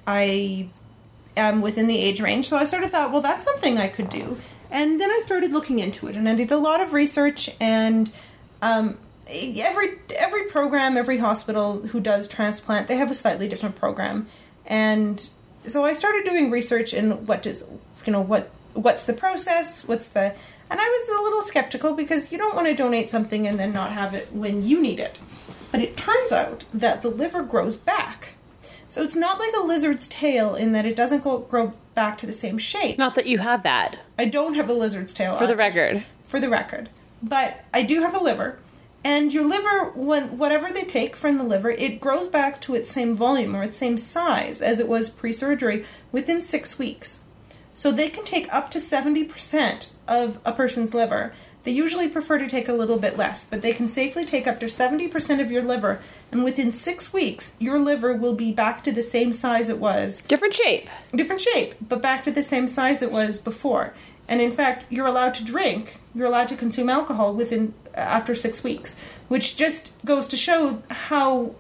S1: I am within the age range. So I sort of thought, well, that's something I could do. And then I started looking into it. And I did a lot of research, and... Um, Every every program, every hospital who does transplant, they have a slightly different program, and so I started doing research in what does you know what what's the process, what's the, and I was a little skeptical because you don't want to donate something and then not have it when you need it. But it turns out that the liver grows back, so it's not like a lizard's tail in that it doesn't go, grow back to the same shape.
S2: Not that you have that.
S1: I don't have a lizard's tail.
S2: For the record.
S1: For the record, but I do have a liver. And your liver, when whatever they take from the liver, it grows back to its same volume or its same size as it was pre-surgery within six weeks. So they can take up to seventy percent of a person's liver. They usually prefer to take a little bit less, but they can safely take up to seventy percent of your liver, and within six weeks, your liver will be back to the same size it was.
S2: Different shape.
S1: Different shape, but back to the same size it was before. And in fact, you're allowed to drink, you're allowed to consume alcohol within after six weeks, which just goes to show how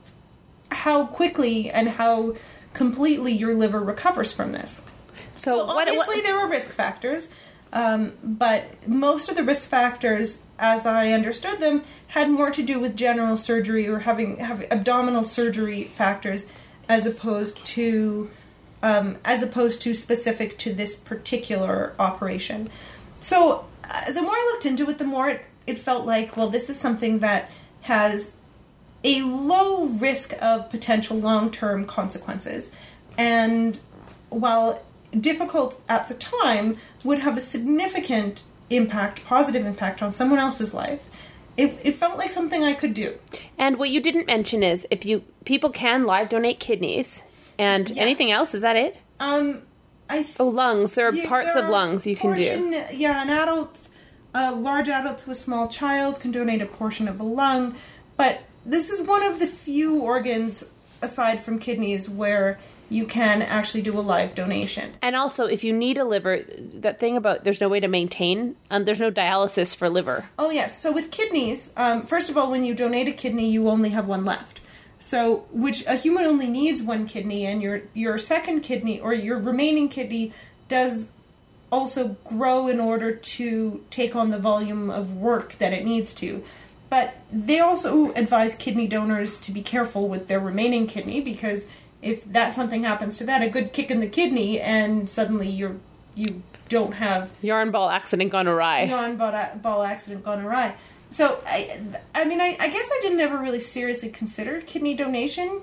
S1: how quickly and how completely your liver recovers from this.
S2: So,
S1: so
S2: what,
S1: obviously
S2: what,
S1: there were risk factors, um, but most of the risk factors, as I understood them, had more to do with general surgery or having have abdominal surgery factors, as opposed to um, as opposed to specific to this particular operation. So uh, the more I looked into it, the more it, it felt like, well, this is something that has a low risk of potential long-term consequences, and while difficult at the time, would have a significant impact, positive impact on someone else's life. It, it felt like something I could do.
S2: And what you didn't mention is, if you people can live donate kidneys and
S1: Yeah.
S2: anything else. Is that it?
S1: Um, I th-
S2: Oh, lungs. There are
S1: you-
S2: parts
S1: there
S2: of
S1: are
S2: lungs you can
S1: portion,
S2: do.
S1: Yeah, an adult, a large adult to a small child can donate a portion of a lung, but this is one of the few organs, aside from kidneys, where you can actually do a live donation.
S2: And also, if you need a liver, that thing about there's no way to maintain, and there's no dialysis for liver.
S1: Oh, yes. So with kidneys, um, first of all, when you donate a kidney, you only have one left. So, which a human only needs one kidney, and your your second kidney, or your remaining kidney, does also grow in order to take on the volume of work that it needs to. But they also advise kidney donors to be careful with their remaining kidney, because if that something happens to that, a good kick in the kidney, and suddenly you're you don't have
S2: Yarn ball accident gone awry.
S1: yarn ball, ball accident gone awry. So I, I mean, I, I guess I didn't ever really seriously consider kidney donation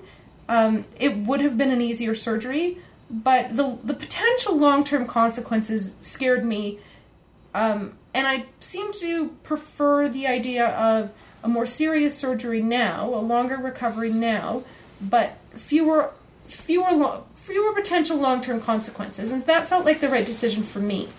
S1: um, it would have been an easier surgery, but the the potential long-term consequences scared me, um, and I seem to prefer the idea of a more serious surgery now, a longer recovery now, but fewer fewer lo- fewer potential long-term consequences, and that felt like the right decision for me.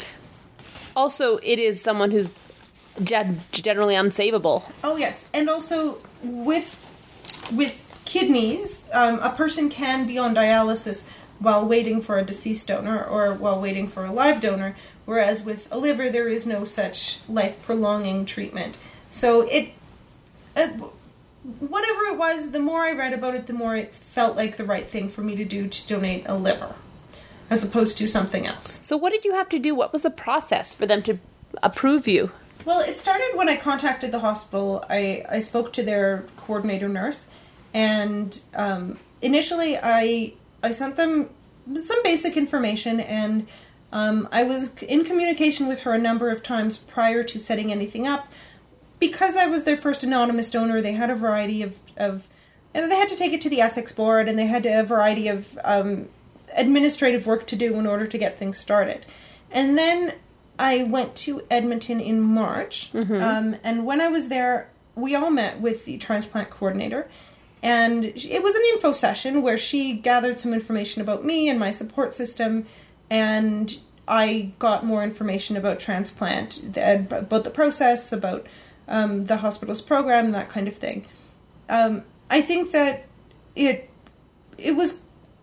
S2: Also, it is someone who's gen- generally unsavable.
S1: Oh yes, and also with with kidneys, um, a person can be on dialysis while waiting for a deceased donor or while waiting for a live donor, whereas with a liver there is no such life-prolonging treatment. So it, it, whatever it was, the more I read about it, the more it felt like the right thing for me to do to donate a liver, as opposed to something else.
S2: So what did you have to do? What was the process for them to approve you?
S1: Well, it started when I contacted the hospital. I, I spoke to their coordinator nurse, and um, initially I I sent them some basic information, and um, I was in communication with her a number of times prior to setting anything up. Because I was their first anonymous donor, they had a variety of, of and they had to take it to the ethics board, and they had a variety of um, administrative work to do in order to get things started. And then I went to Edmonton in March, mm-hmm. um, and when I was there, we all met with the transplant coordinator, and it was an info session where she gathered some information about me and my support system, and I got more information about transplant, about the process, about um, the hospital's program, that kind of thing. Um, I think that it it was,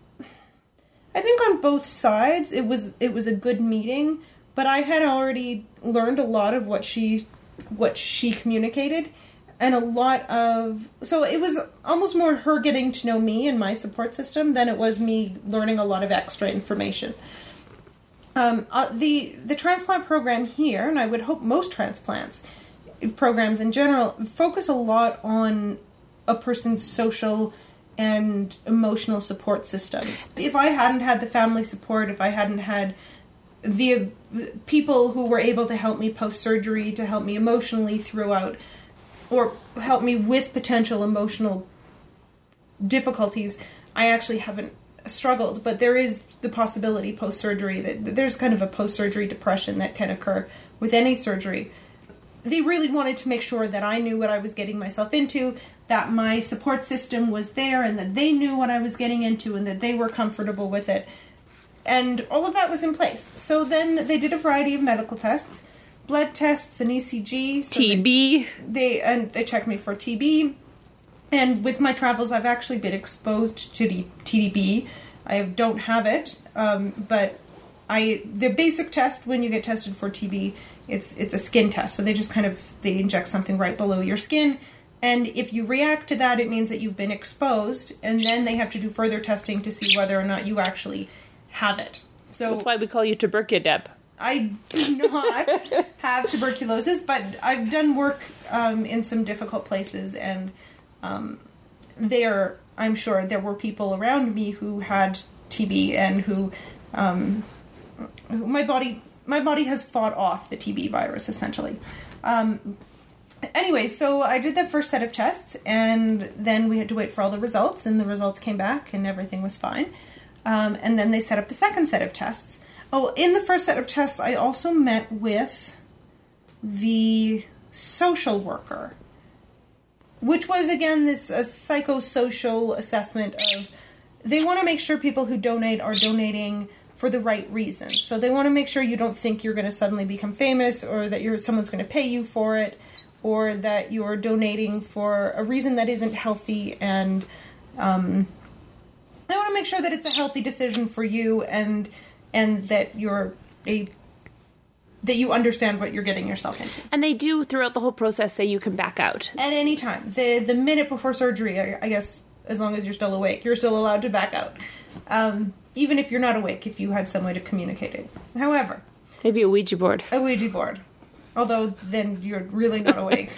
S1: I think on both sides, it was it was a good meeting. But I had already learned a lot of what she what she communicated, and a lot of... So it was almost more her getting to know me and my support system than it was me learning a lot of extra information. Um, uh, the, the transplant program here, and I would hope most transplants programs in general, focus a lot on a person's social and emotional support systems. If I hadn't had the family support, if I hadn't had the people who were able to help me post-surgery, to help me emotionally throughout, or help me with potential emotional difficulties, I actually haven't struggled. But there is the possibility post-surgery that there's kind of a post-surgery depression that can occur with any surgery. They really wanted to make sure that I knew what I was getting myself into, that my support system was there, and that they knew what I was getting into, and that they were comfortable with it. And all of that was in place. So then they did a variety of medical tests, blood tests, an E C G. So
S2: T B.
S1: They, they and they checked me for T B. And with my travels, I've actually been exposed to the T B. I don't have it, um, but I the basic test when you get tested for T B, it's it's a skin test. So they just kind of they inject something right below your skin. And if you react to that, it means that you've been exposed. And then they have to do further testing to see whether or not you actually have it. So
S2: that's why we call you Tuberculodeb.
S1: I do not have tuberculosis, but I've done work um, in some difficult places, and um, there, I'm sure there were people around me who had T B and who, um, who my body, my body has fought off the T B virus essentially. Um, anyway, so I did the first set of tests, and then we had to wait for all the results, and the results came back, and everything was fine. Um, and then they set up the second set of tests. Oh, in the first set of tests, I also met with the social worker, which was, again, this a psychosocial assessment of, they want to make sure people who donate are donating for the right reasons. So they want to make sure you don't think you're going to suddenly become famous, or that you're someone's going to pay you for it, or that you're donating for a reason that isn't healthy, and um, I want to make sure that it's a healthy decision for you, and and that you're a that you understand what you're getting yourself into.
S2: And they do, throughout the whole process, say you can back out
S1: at any time. The the minute before surgery, I, I guess, as long as you're still awake, you're still allowed to back out, um, even if you're not awake. If you had some way to communicate it, however,
S2: maybe a Ouija board.
S1: A Ouija board, although then you're really not awake.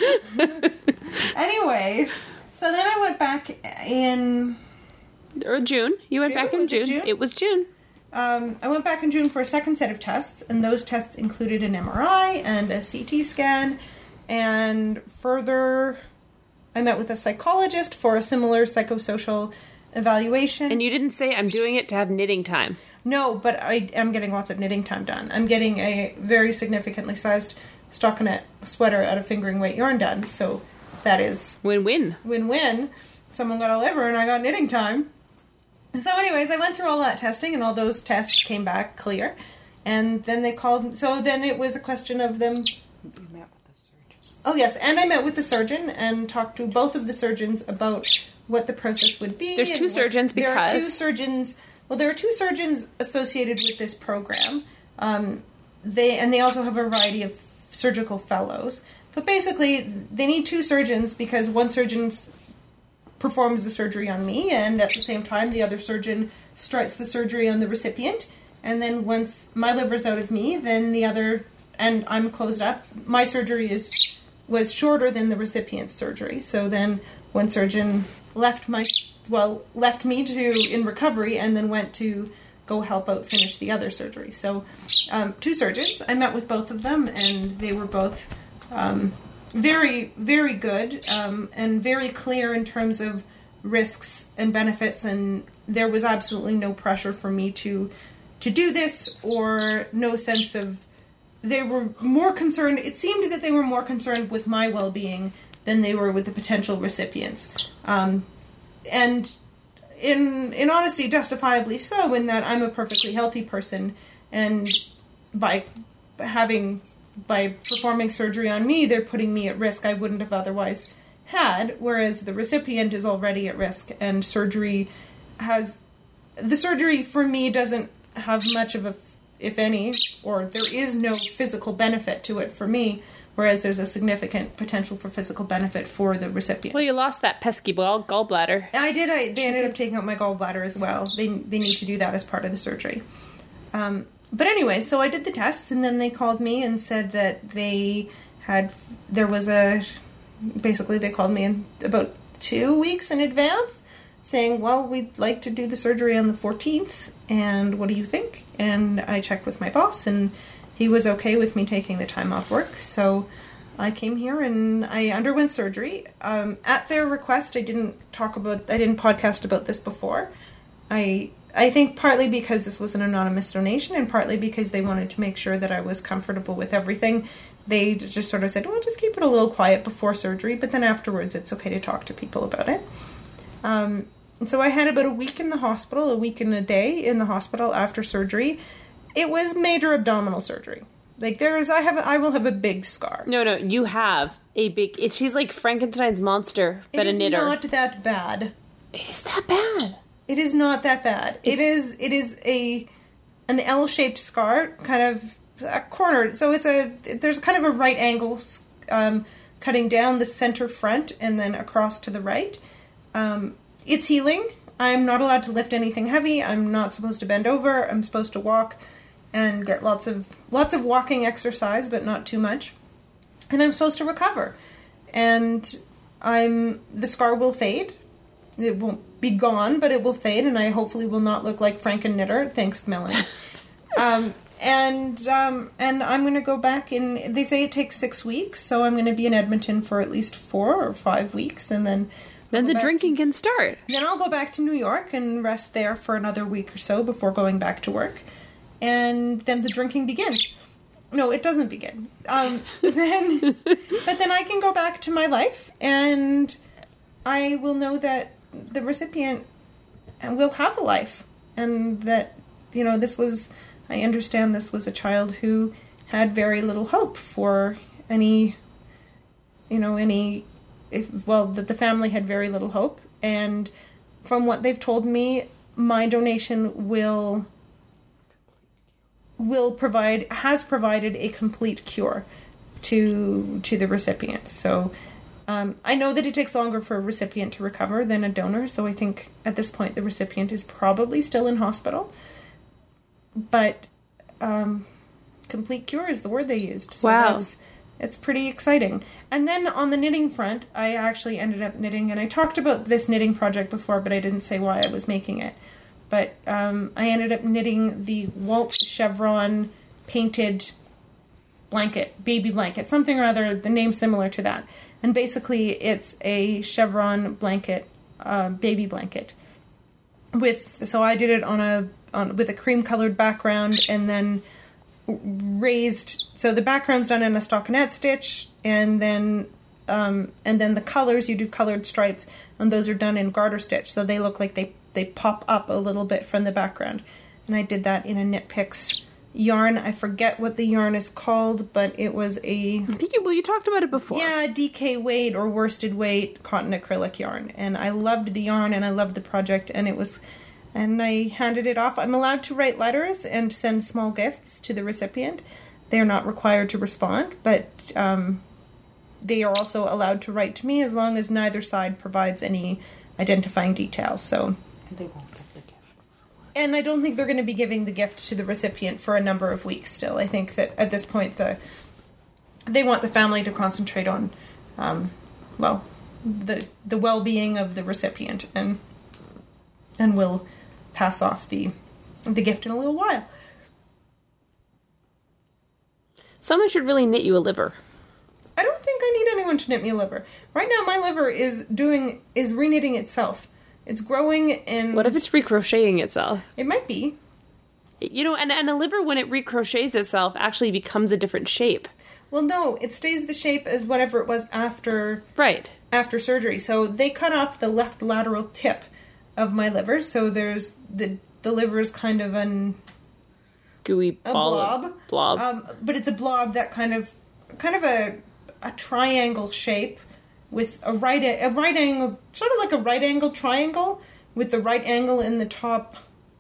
S1: Anyway, so then I went back in.
S2: Or June. You went
S1: June?
S2: back in
S1: Was
S2: June.
S1: it June.
S2: It was June.
S1: Um, I went back in June for a second set of tests, and those tests included an M R I and a C T scan, and further, I met with a psychologist for a similar psychosocial evaluation.
S2: And you didn't say I'm doing it to have knitting time.
S1: No, but I am getting lots of knitting time done. I'm getting a very significantly sized stockinette sweater out of fingering weight yarn done. So that is
S2: win-win.
S1: Win-win. Someone got a liver and I got knitting time. So anyways, I went through all that testing and all those tests came back clear. And then they called... So then it was a question of them...
S4: You met with the surgeon.
S1: Oh, yes. And I met with the surgeon and talked to both of the surgeons about what the process would be.
S2: There's two
S1: what,
S2: surgeons because...
S1: There are two surgeons... Well, there are two surgeons associated with this program. Um, they And they also have a variety of surgical fellows. But basically, they need two surgeons because one surgeon performs the surgery on me, and at the same time, the other surgeon starts the surgery on the recipient. And then once my liver's out of me, then the other, and I'm closed up, my surgery is was shorter than the recipient's surgery. So then one surgeon left my, well, left me to in recovery and then went to go help out finish the other surgery. So um, two surgeons, I met with both of them, and they were both um, very, very good um, and very clear in terms of risks and benefits, and there was absolutely no pressure for me to to do this, or no sense of... They were more concerned... It seemed that they were more concerned with my well-being than they were with the potential recipients. Um, and in in honesty, justifiably so, in that I'm a perfectly healthy person, and by having... By performing surgery on me, they're putting me at risk I wouldn't have otherwise had, whereas the recipient is already at risk, and surgery has... The surgery, for me, doesn't have much of a, if any, or there is no physical benefit to it for me, whereas there's a significant potential for physical benefit for the recipient.
S2: Well, you lost that pesky gall gallbladder.
S1: I did. I, they ended up taking out my gallbladder as well. They they need to do that as part of the surgery. Um, but anyway, so I did the tests, and then they called me and said that they had, there was a, basically they called me in about two weeks in advance, saying, well, we'd like to do the surgery on the fourteenth, and what do you think? And I checked with my boss, and he was okay with me taking the time off work, so I came here and I underwent surgery. Um, at their request, I didn't talk about, I didn't podcast about this before. I I think partly because this was an anonymous donation, and partly because they wanted to make sure that I was comfortable with everything. They just sort of said, well, just keep it a little quiet before surgery, but then afterwards it's okay to talk to people about it. Um, and so I had about a week in the hospital, a week and a day in the hospital after surgery. It was major abdominal surgery. Like there is, I have, I will have a big scar.
S2: No, no, you have a big. It, she's like Frankenstein's monster, but a knitter.
S1: It is not that bad.
S2: It is that bad.
S1: It is not that bad.
S2: It's,
S1: it is. It is a an L-shaped scar, kind of a corner. So it's a there's kind of a right angle, um, cutting down the center front and then across to the right. Um, it's healing. I'm not allowed to lift anything heavy. I'm not supposed to bend over. I'm supposed to walk and get lots of lots of walking exercise, but not too much. And I'm supposed to recover. And I'm the scar will fade. It won't be gone, but it will fade, and I hopefully will not look like Franken Knitter. Thanks, Melanie. um, and um, and I'm going to go back in. They say it takes six weeks, so I'm going to be in Edmonton for at least four or five weeks, and then
S2: then the drinking to, can start.
S1: Then I'll go back to New York and rest there for another week or so before going back to work, and then the drinking begins. No, it doesn't begin. Um, then, but then I can go back to my life, and I will know that the recipient will have a life, and that, you know, this was, I understand this was a child who had very little hope for any, you know, any, if, well, that the family had very little hope, and from what they've told me, my donation will, will provide, has provided a complete cure to, to the recipient. So, Um, I know that it takes longer for a recipient to recover than a donor, so I think at this point the recipient is probably still in hospital. But um, complete cure is the word they used. So
S2: wow.
S1: That's, it's pretty exciting. And then on the knitting front, I actually ended up knitting, and I talked about this knitting project before, but I didn't say why I was making it. But um, I ended up knitting the Walt Chevron painted blanket, baby blanket, something or other, the name similar to that. And basically, it's a chevron blanket, uh, baby blanket. with so I did it on a on with a cream colored background, and then raised. So the background's done in a stockinette stitch, and then um, and then the colors, you do colored stripes, and those are done in garter stitch, so they look like they they pop up a little bit from the background. And I did that in a Knit Picks yarn. I forget what the yarn is called, but it was a...
S2: I think you, well, you talked about it before.
S1: Yeah, D K weight or worsted weight cotton acrylic yarn. And I loved the yarn and I loved the project, and it was... And I handed it off. I'm allowed to write letters and send small gifts to the recipient. They're not required to respond, but um, they are also allowed to write to me as long as neither side provides any identifying details. So...
S4: And they won't get the gift.
S1: And I don't think they're going to be giving the gift to the recipient for a number of weeks still. I think that at this point, the they want the family to concentrate on, um, well, the the well-being of the recipient, and and will pass off the the gift in a little while.
S2: Someone should really knit you a liver.
S1: I don't think I need anyone to knit me a liver. Right now, my liver is doing is reknitting itself. It's growing, and...
S2: What if it's recrocheting itself?
S1: It might be.
S2: You know, and, and a liver, when it recrochets itself, actually becomes a different shape.
S1: Well, no, it stays the shape as whatever it was after...
S2: Right.
S1: After surgery. So they cut off the left lateral tip of my liver, so there's... The, the liver is kind of an...
S2: Gooey
S1: a
S2: ball
S1: blob.
S2: Of blob.
S1: Um, but it's a blob that kind of... Kind of a, a triangle shape... with a right a right angle, sort of like a right angle triangle, with the right angle in the top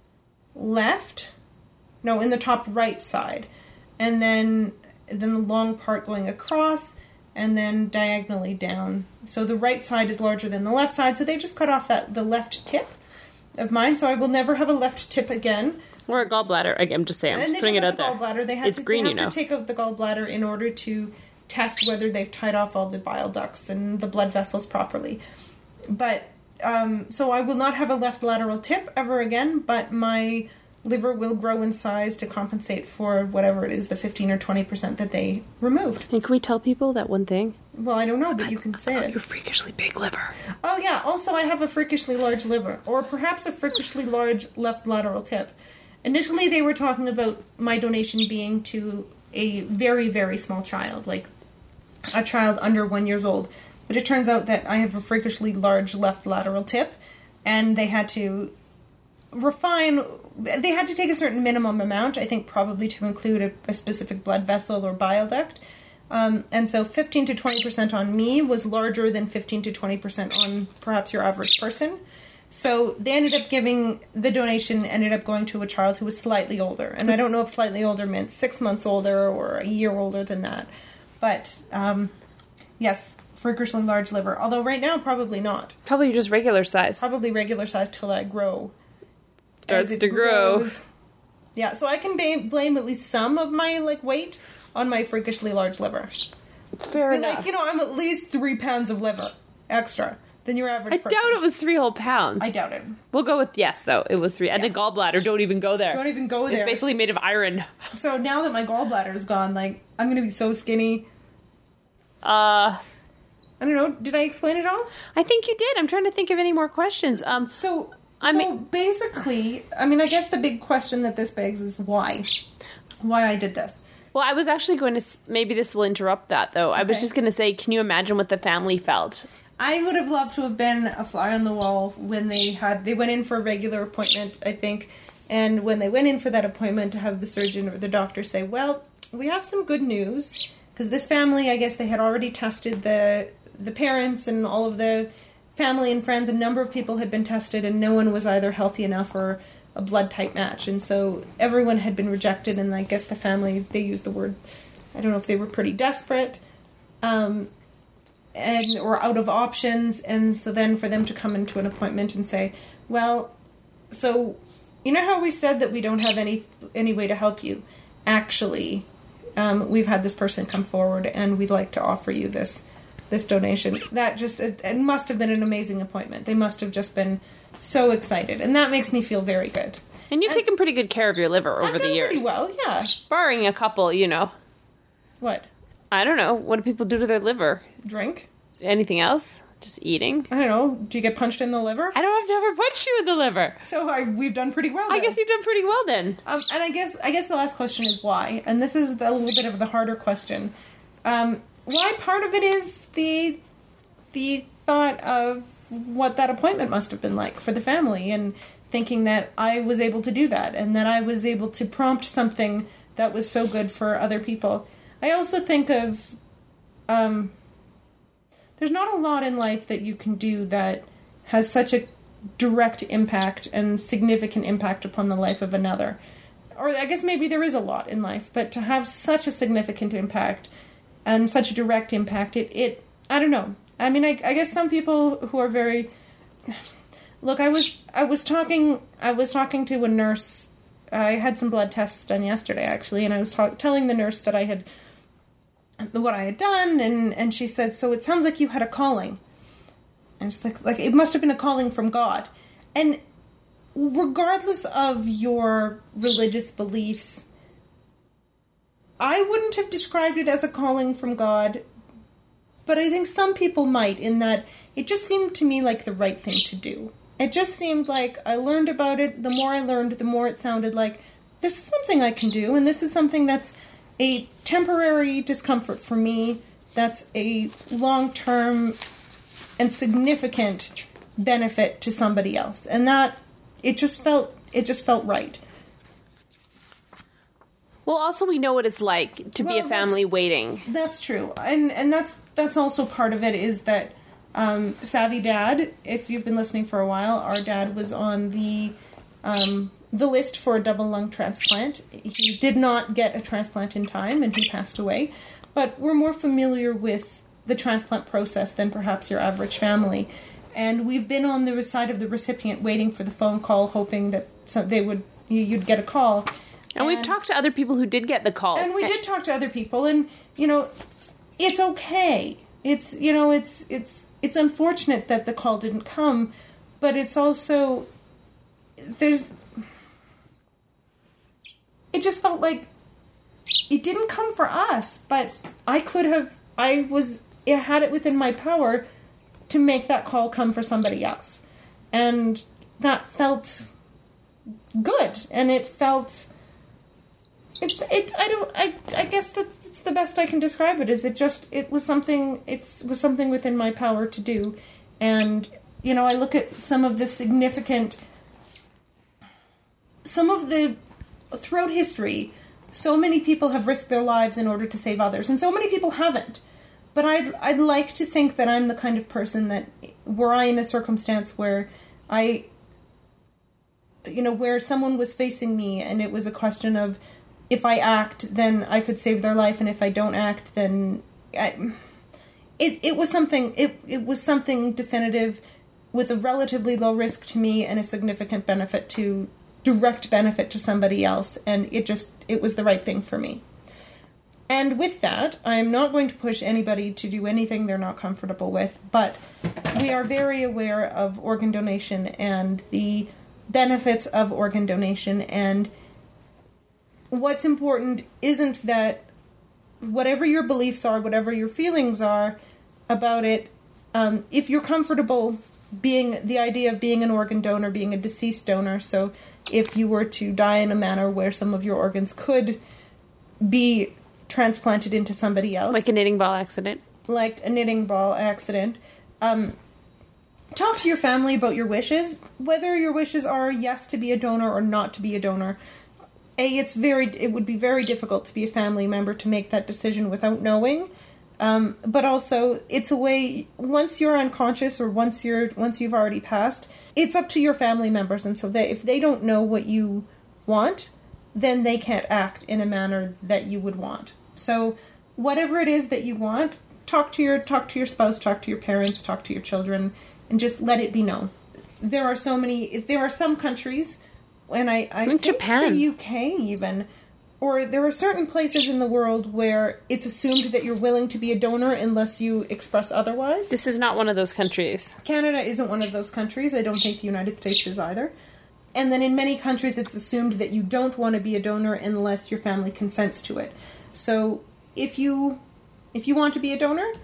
S1: left, no, in the top right side, and then then the long part going across, and then diagonally down. So the right side is larger than the left side. So they just cut off that the left tip of mine. So I will never have a left tip again.
S2: Or a gallbladder. Again, I'm just saying. I'm
S1: and
S2: just
S1: they
S2: putting
S1: took
S2: it
S1: out
S2: out
S1: the
S2: there.
S1: Gallbladder. They had
S2: it's
S1: to,
S2: green,
S1: they have
S2: you know.
S1: to take out the gallbladder in order to test whether they've tied off all the bile ducts and the blood vessels properly. But, um, so I will not have a left lateral tip ever again, but my liver will grow in size to compensate for whatever it is, the fifteen or twenty percent that they removed.
S2: And can we tell people that one thing?
S1: Well, I don't know, but you can say
S2: About
S1: it.
S2: your freakishly big liver.
S1: Oh yeah, also I have a freakishly large liver, or perhaps a freakishly large left lateral tip. Initially they were talking about my donation being to a very, very small child, like a child under one years old. But it turns out that I have a freakishly large left lateral tip, and they had to refine, they had to take a certain minimum amount, I think probably to include a, a specific blood vessel or bile duct. Um, and so fifteen to twenty percent on me was larger than fifteen to twenty percent on perhaps your average person. So they ended up giving, the donation ended up going to a child who was slightly older. And I don't know if slightly older meant six months older or a year older than that. But, um, yes, freakishly large liver. Although right now, probably not.
S2: Probably just regular size.
S1: Probably regular size till I grow.
S2: Starts to grow.
S1: Grows. Yeah, so I can ba- blame at least some of my, like, weight on my freakishly large liver.
S2: Fair
S1: But,
S2: enough.
S1: like, you know, I'm at least three pounds of liver extra than your average
S2: I
S1: person.
S2: doubt it was three whole pounds.
S1: I doubt it.
S2: We'll go with yes, though. It was three. And
S1: Yeah.
S2: the gallbladder, don't even go there.
S1: Don't even go
S2: It's
S1: there.
S2: basically made of iron.
S1: So now that my gallbladder is gone, like, I'm going to be so skinny.
S2: Uh,
S1: I don't know. Did I explain it all?
S2: I think you did. I'm trying to think of any more questions. Um,
S1: So,
S2: I
S1: so
S2: mean-
S1: basically, I mean, I guess the big question that this begs is why? Why I did this.
S2: well, I was actually going to, s- maybe this will interrupt that, though. I was
S1: Okay.
S2: just going to say, can you imagine what the family felt?
S1: I would have loved to have been a fly on the wall when they had, they went in for a regular appointment, I think, and when they went in for that appointment to have the surgeon or the doctor say, well, we have some good news, because this family, I guess they had already tested the the parents and all of the family and friends, a number of people had been tested, and no one was either healthy enough or a blood type match, and so everyone had been rejected, and I guess the family, they used the word, I don't know if they were pretty desperate, um, and or out of options, and so then for them to come into an appointment and say, well, so you know how we said that we don't have any any way to help you? Actually, um, we've had this person come forward, and we'd like to offer you this this donation. That just it, it must have been an amazing appointment. They must have just been so excited, and that makes me feel very good.
S2: And you've taken pretty good care of your liver over
S1: I've
S2: the
S1: done
S2: years.
S1: pretty well, yeah.
S2: Barring a couple, you know.
S1: What?
S2: I don't know. What do people do to their liver?
S1: Drink?
S2: Anything else? Just eating?
S1: I don't know. Do you get punched in the liver?
S2: I don't have to ever punch you in the liver.
S1: So I, we've done pretty well then.
S2: I guess you've done pretty well then.
S1: Um, and I guess I guess the last question is why. And this is the, a little bit of the harder question. Um, why part of it is the the thought of what that appointment must have been like for the family, and thinking that I was able to do that, and that I was able to prompt something that was so good for other people. I also think of... Um, There's not a lot in life that you can do that has such a direct impact and significant impact upon the life of another. Or I guess maybe there is a lot in life, but to have such a significant impact and such a direct impact, it, it I don't know. I mean, I, I guess some people who are very... Look, I was I was talking I was talking to a nurse. I had some blood tests done yesterday, actually, and I was ta- telling the nurse that I had... what I had done, and, and she said, so it sounds like you had a calling. And it's like, like, it must have been a calling from God. And regardless of your religious beliefs, I wouldn't have described it as a calling from God, but I think some people might, in that it just seemed to me like the right thing to do. It just seemed like I learned about it. The more I learned, the more it sounded like, this is something I can do, and this is something that's a temporary discomfort for me, that's a long-term and significant benefit to somebody else. And that, it just felt, it just felt right.
S2: Well, also we know what it's like to
S1: Well,
S2: be a family
S1: that's,
S2: waiting.
S1: That's true. And and that's that's also part of it, is that um, Savvy Dad, if you've been listening for a while, our dad was on the... Um, the list for a double lung transplant. He did not get a transplant in time, and he passed away. But we're more familiar with the transplant process than perhaps your average family. And we've been on the side of the recipient waiting for the phone call, hoping that so they would you'd get a call.
S2: And, and we've talked to other people who did get the call.
S1: And we did talk to other people, and, you know, it's okay. It's, you know, it's it's it's unfortunate that the call didn't come, but it's also... There's... It just felt like it didn't come for us, but I could have, I was, I had it within my power to make that call come for somebody else. And that felt good. And it felt, it, it I don't, I, I guess that's the best I can describe it, is it just, it was something, it was something within my power to do. And, you know, I look at some of the significant, some of the, throughout history, so many people have risked their lives in order to save others, and so many people haven't. But I'd I'd like to think that I'm the kind of person that, were I in a circumstance where I, you know, where someone was facing me and it was a question of, if I act, then I could save their life, and if I don't act, then I, it it was something it it was something definitive, with a relatively low risk to me and a significant benefit to. direct benefit to somebody else, and it just, it was the right thing for me. And with that, I am not going to push anybody to do anything they're not comfortable with, but we are very aware of organ donation and the benefits of organ donation, and what's important isn't that whatever your beliefs are, whatever your feelings are about it, um, if you're comfortable being, the idea of being an organ donor, being a deceased donor, so if you were to die in a manner where some of your organs could be transplanted into somebody else.
S2: Like a knitting ball accident.
S1: Like a knitting ball accident. Um, talk to your family about your wishes. Whether your wishes are yes to be a donor or not to be a donor. A, it's very, it would be very difficult to be a family member to make that decision without knowing. Um, but also, it's a way, once you're unconscious or once you're once you've already passed, it's up to your family members. And so they, if they don't know what you want, then they can't act in a manner that you would want. So whatever it is that you want, talk to your talk to your spouse, talk to your parents, talk to your children, and just let it be known. There are so many, if there are some countries, and I, I think
S2: Japan.
S1: the U K even, or there are certain places in the world where it's assumed that you're willing to be a donor unless you express otherwise.
S2: This is not one of those countries.
S1: Canada isn't one of those countries. I don't think the United States is either. And then in many countries it's assumed that you don't want to be a donor unless your family consents to it. So if you if you want to be a donor,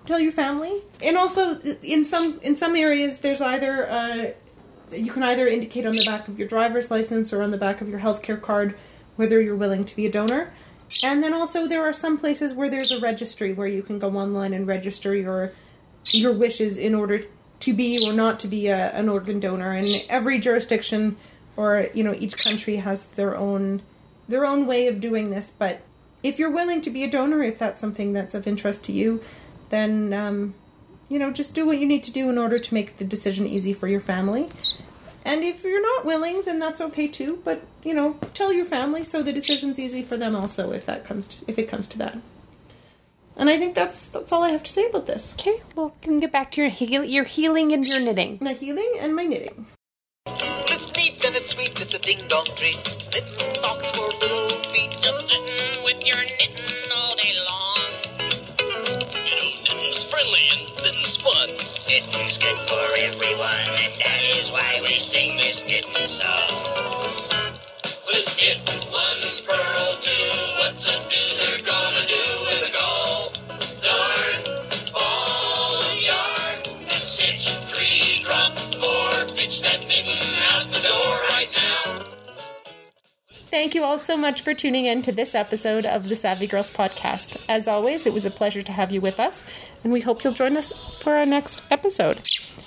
S1: tell your family. And also, in some in some areas, there's either uh, you can either indicate on the back of your driver's license or on the back of your healthcare card whether you're willing to be a donor. And then also, there are some places where there's a registry where you can go online and register your your wishes in order to be or not to be a, an organ donor. And every jurisdiction or, you know, each country has their own their own way of doing this. But if you're willing to be a donor, if that's something that's of interest to you, then, um, you know, just do what you need to do in order to make the decision easy for your family. And if you're not willing, then that's okay too. But, you know, tell your family so the decision's easy for them also if that comes to, if it comes to that. And I think that's that's all I have to say about this.
S2: Okay, well, you can get back to your heal, your healing and your knitting.
S1: My healing and my knitting.
S5: It's neat and it's sweet, it's a ding-dong treat. Knitting socks for little feet.
S6: Just knitting with your knitting all day long. You know, knitting's friendly and knitting's fun.
S5: Knitting's good for everyone, and that is why we sing this knitting song.
S6: Let's knit one pearl, two. What's a doozer gonna do with a gall? Darn, ball of yarn, and stitch three, drop four. Pitch that knitting out the door right now.
S1: Thank you all so much for tuning in to this episode of the Savvy Girls podcast. As always, it was a pleasure to have you with us, and we hope you'll join us for our next episode.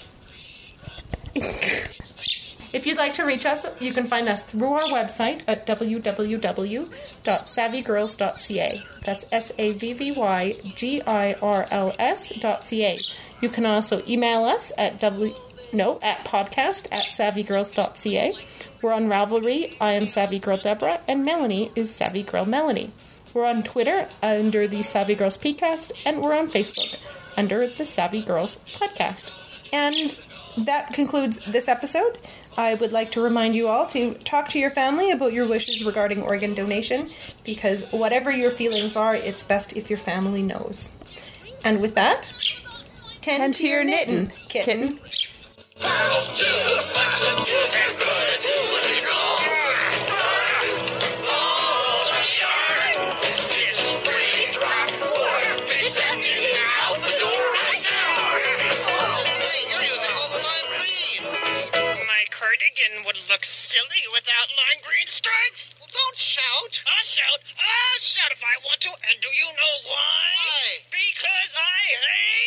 S1: If you'd like to reach us, you can find us through our website at w w w dot savvy girls dot c a. That's S A V V Y G I R L S dot C A. You can also email us at w no at podcast at savvy girls dot c a. We're on Ravelry. I am Savvy Girl Deborah, and Melanie is Savvy Girl Melanie. We're on Twitter under the Savvy Girls Podcast, and we're on Facebook under the Savvy Girls Podcast. And that concludes this episode. I would like to remind you all to talk to your family about your wishes regarding organ donation, because whatever your feelings are, it's best if your family knows. And with that, tend,
S2: Tend to your knitting, kitten.
S6: Pearl two, what's a doozer gonna do with a gall? Ball of yarn, stitch three, drop four. Pitch that knitting out the door right now.
S5: Hey, you're using all the lime green.
S6: My cardigan would look silly without lime green stripes.
S5: Well, don't shout.
S6: I'll shout. I'll shout if I want to. And do you know why?
S5: Why?
S6: Because I hate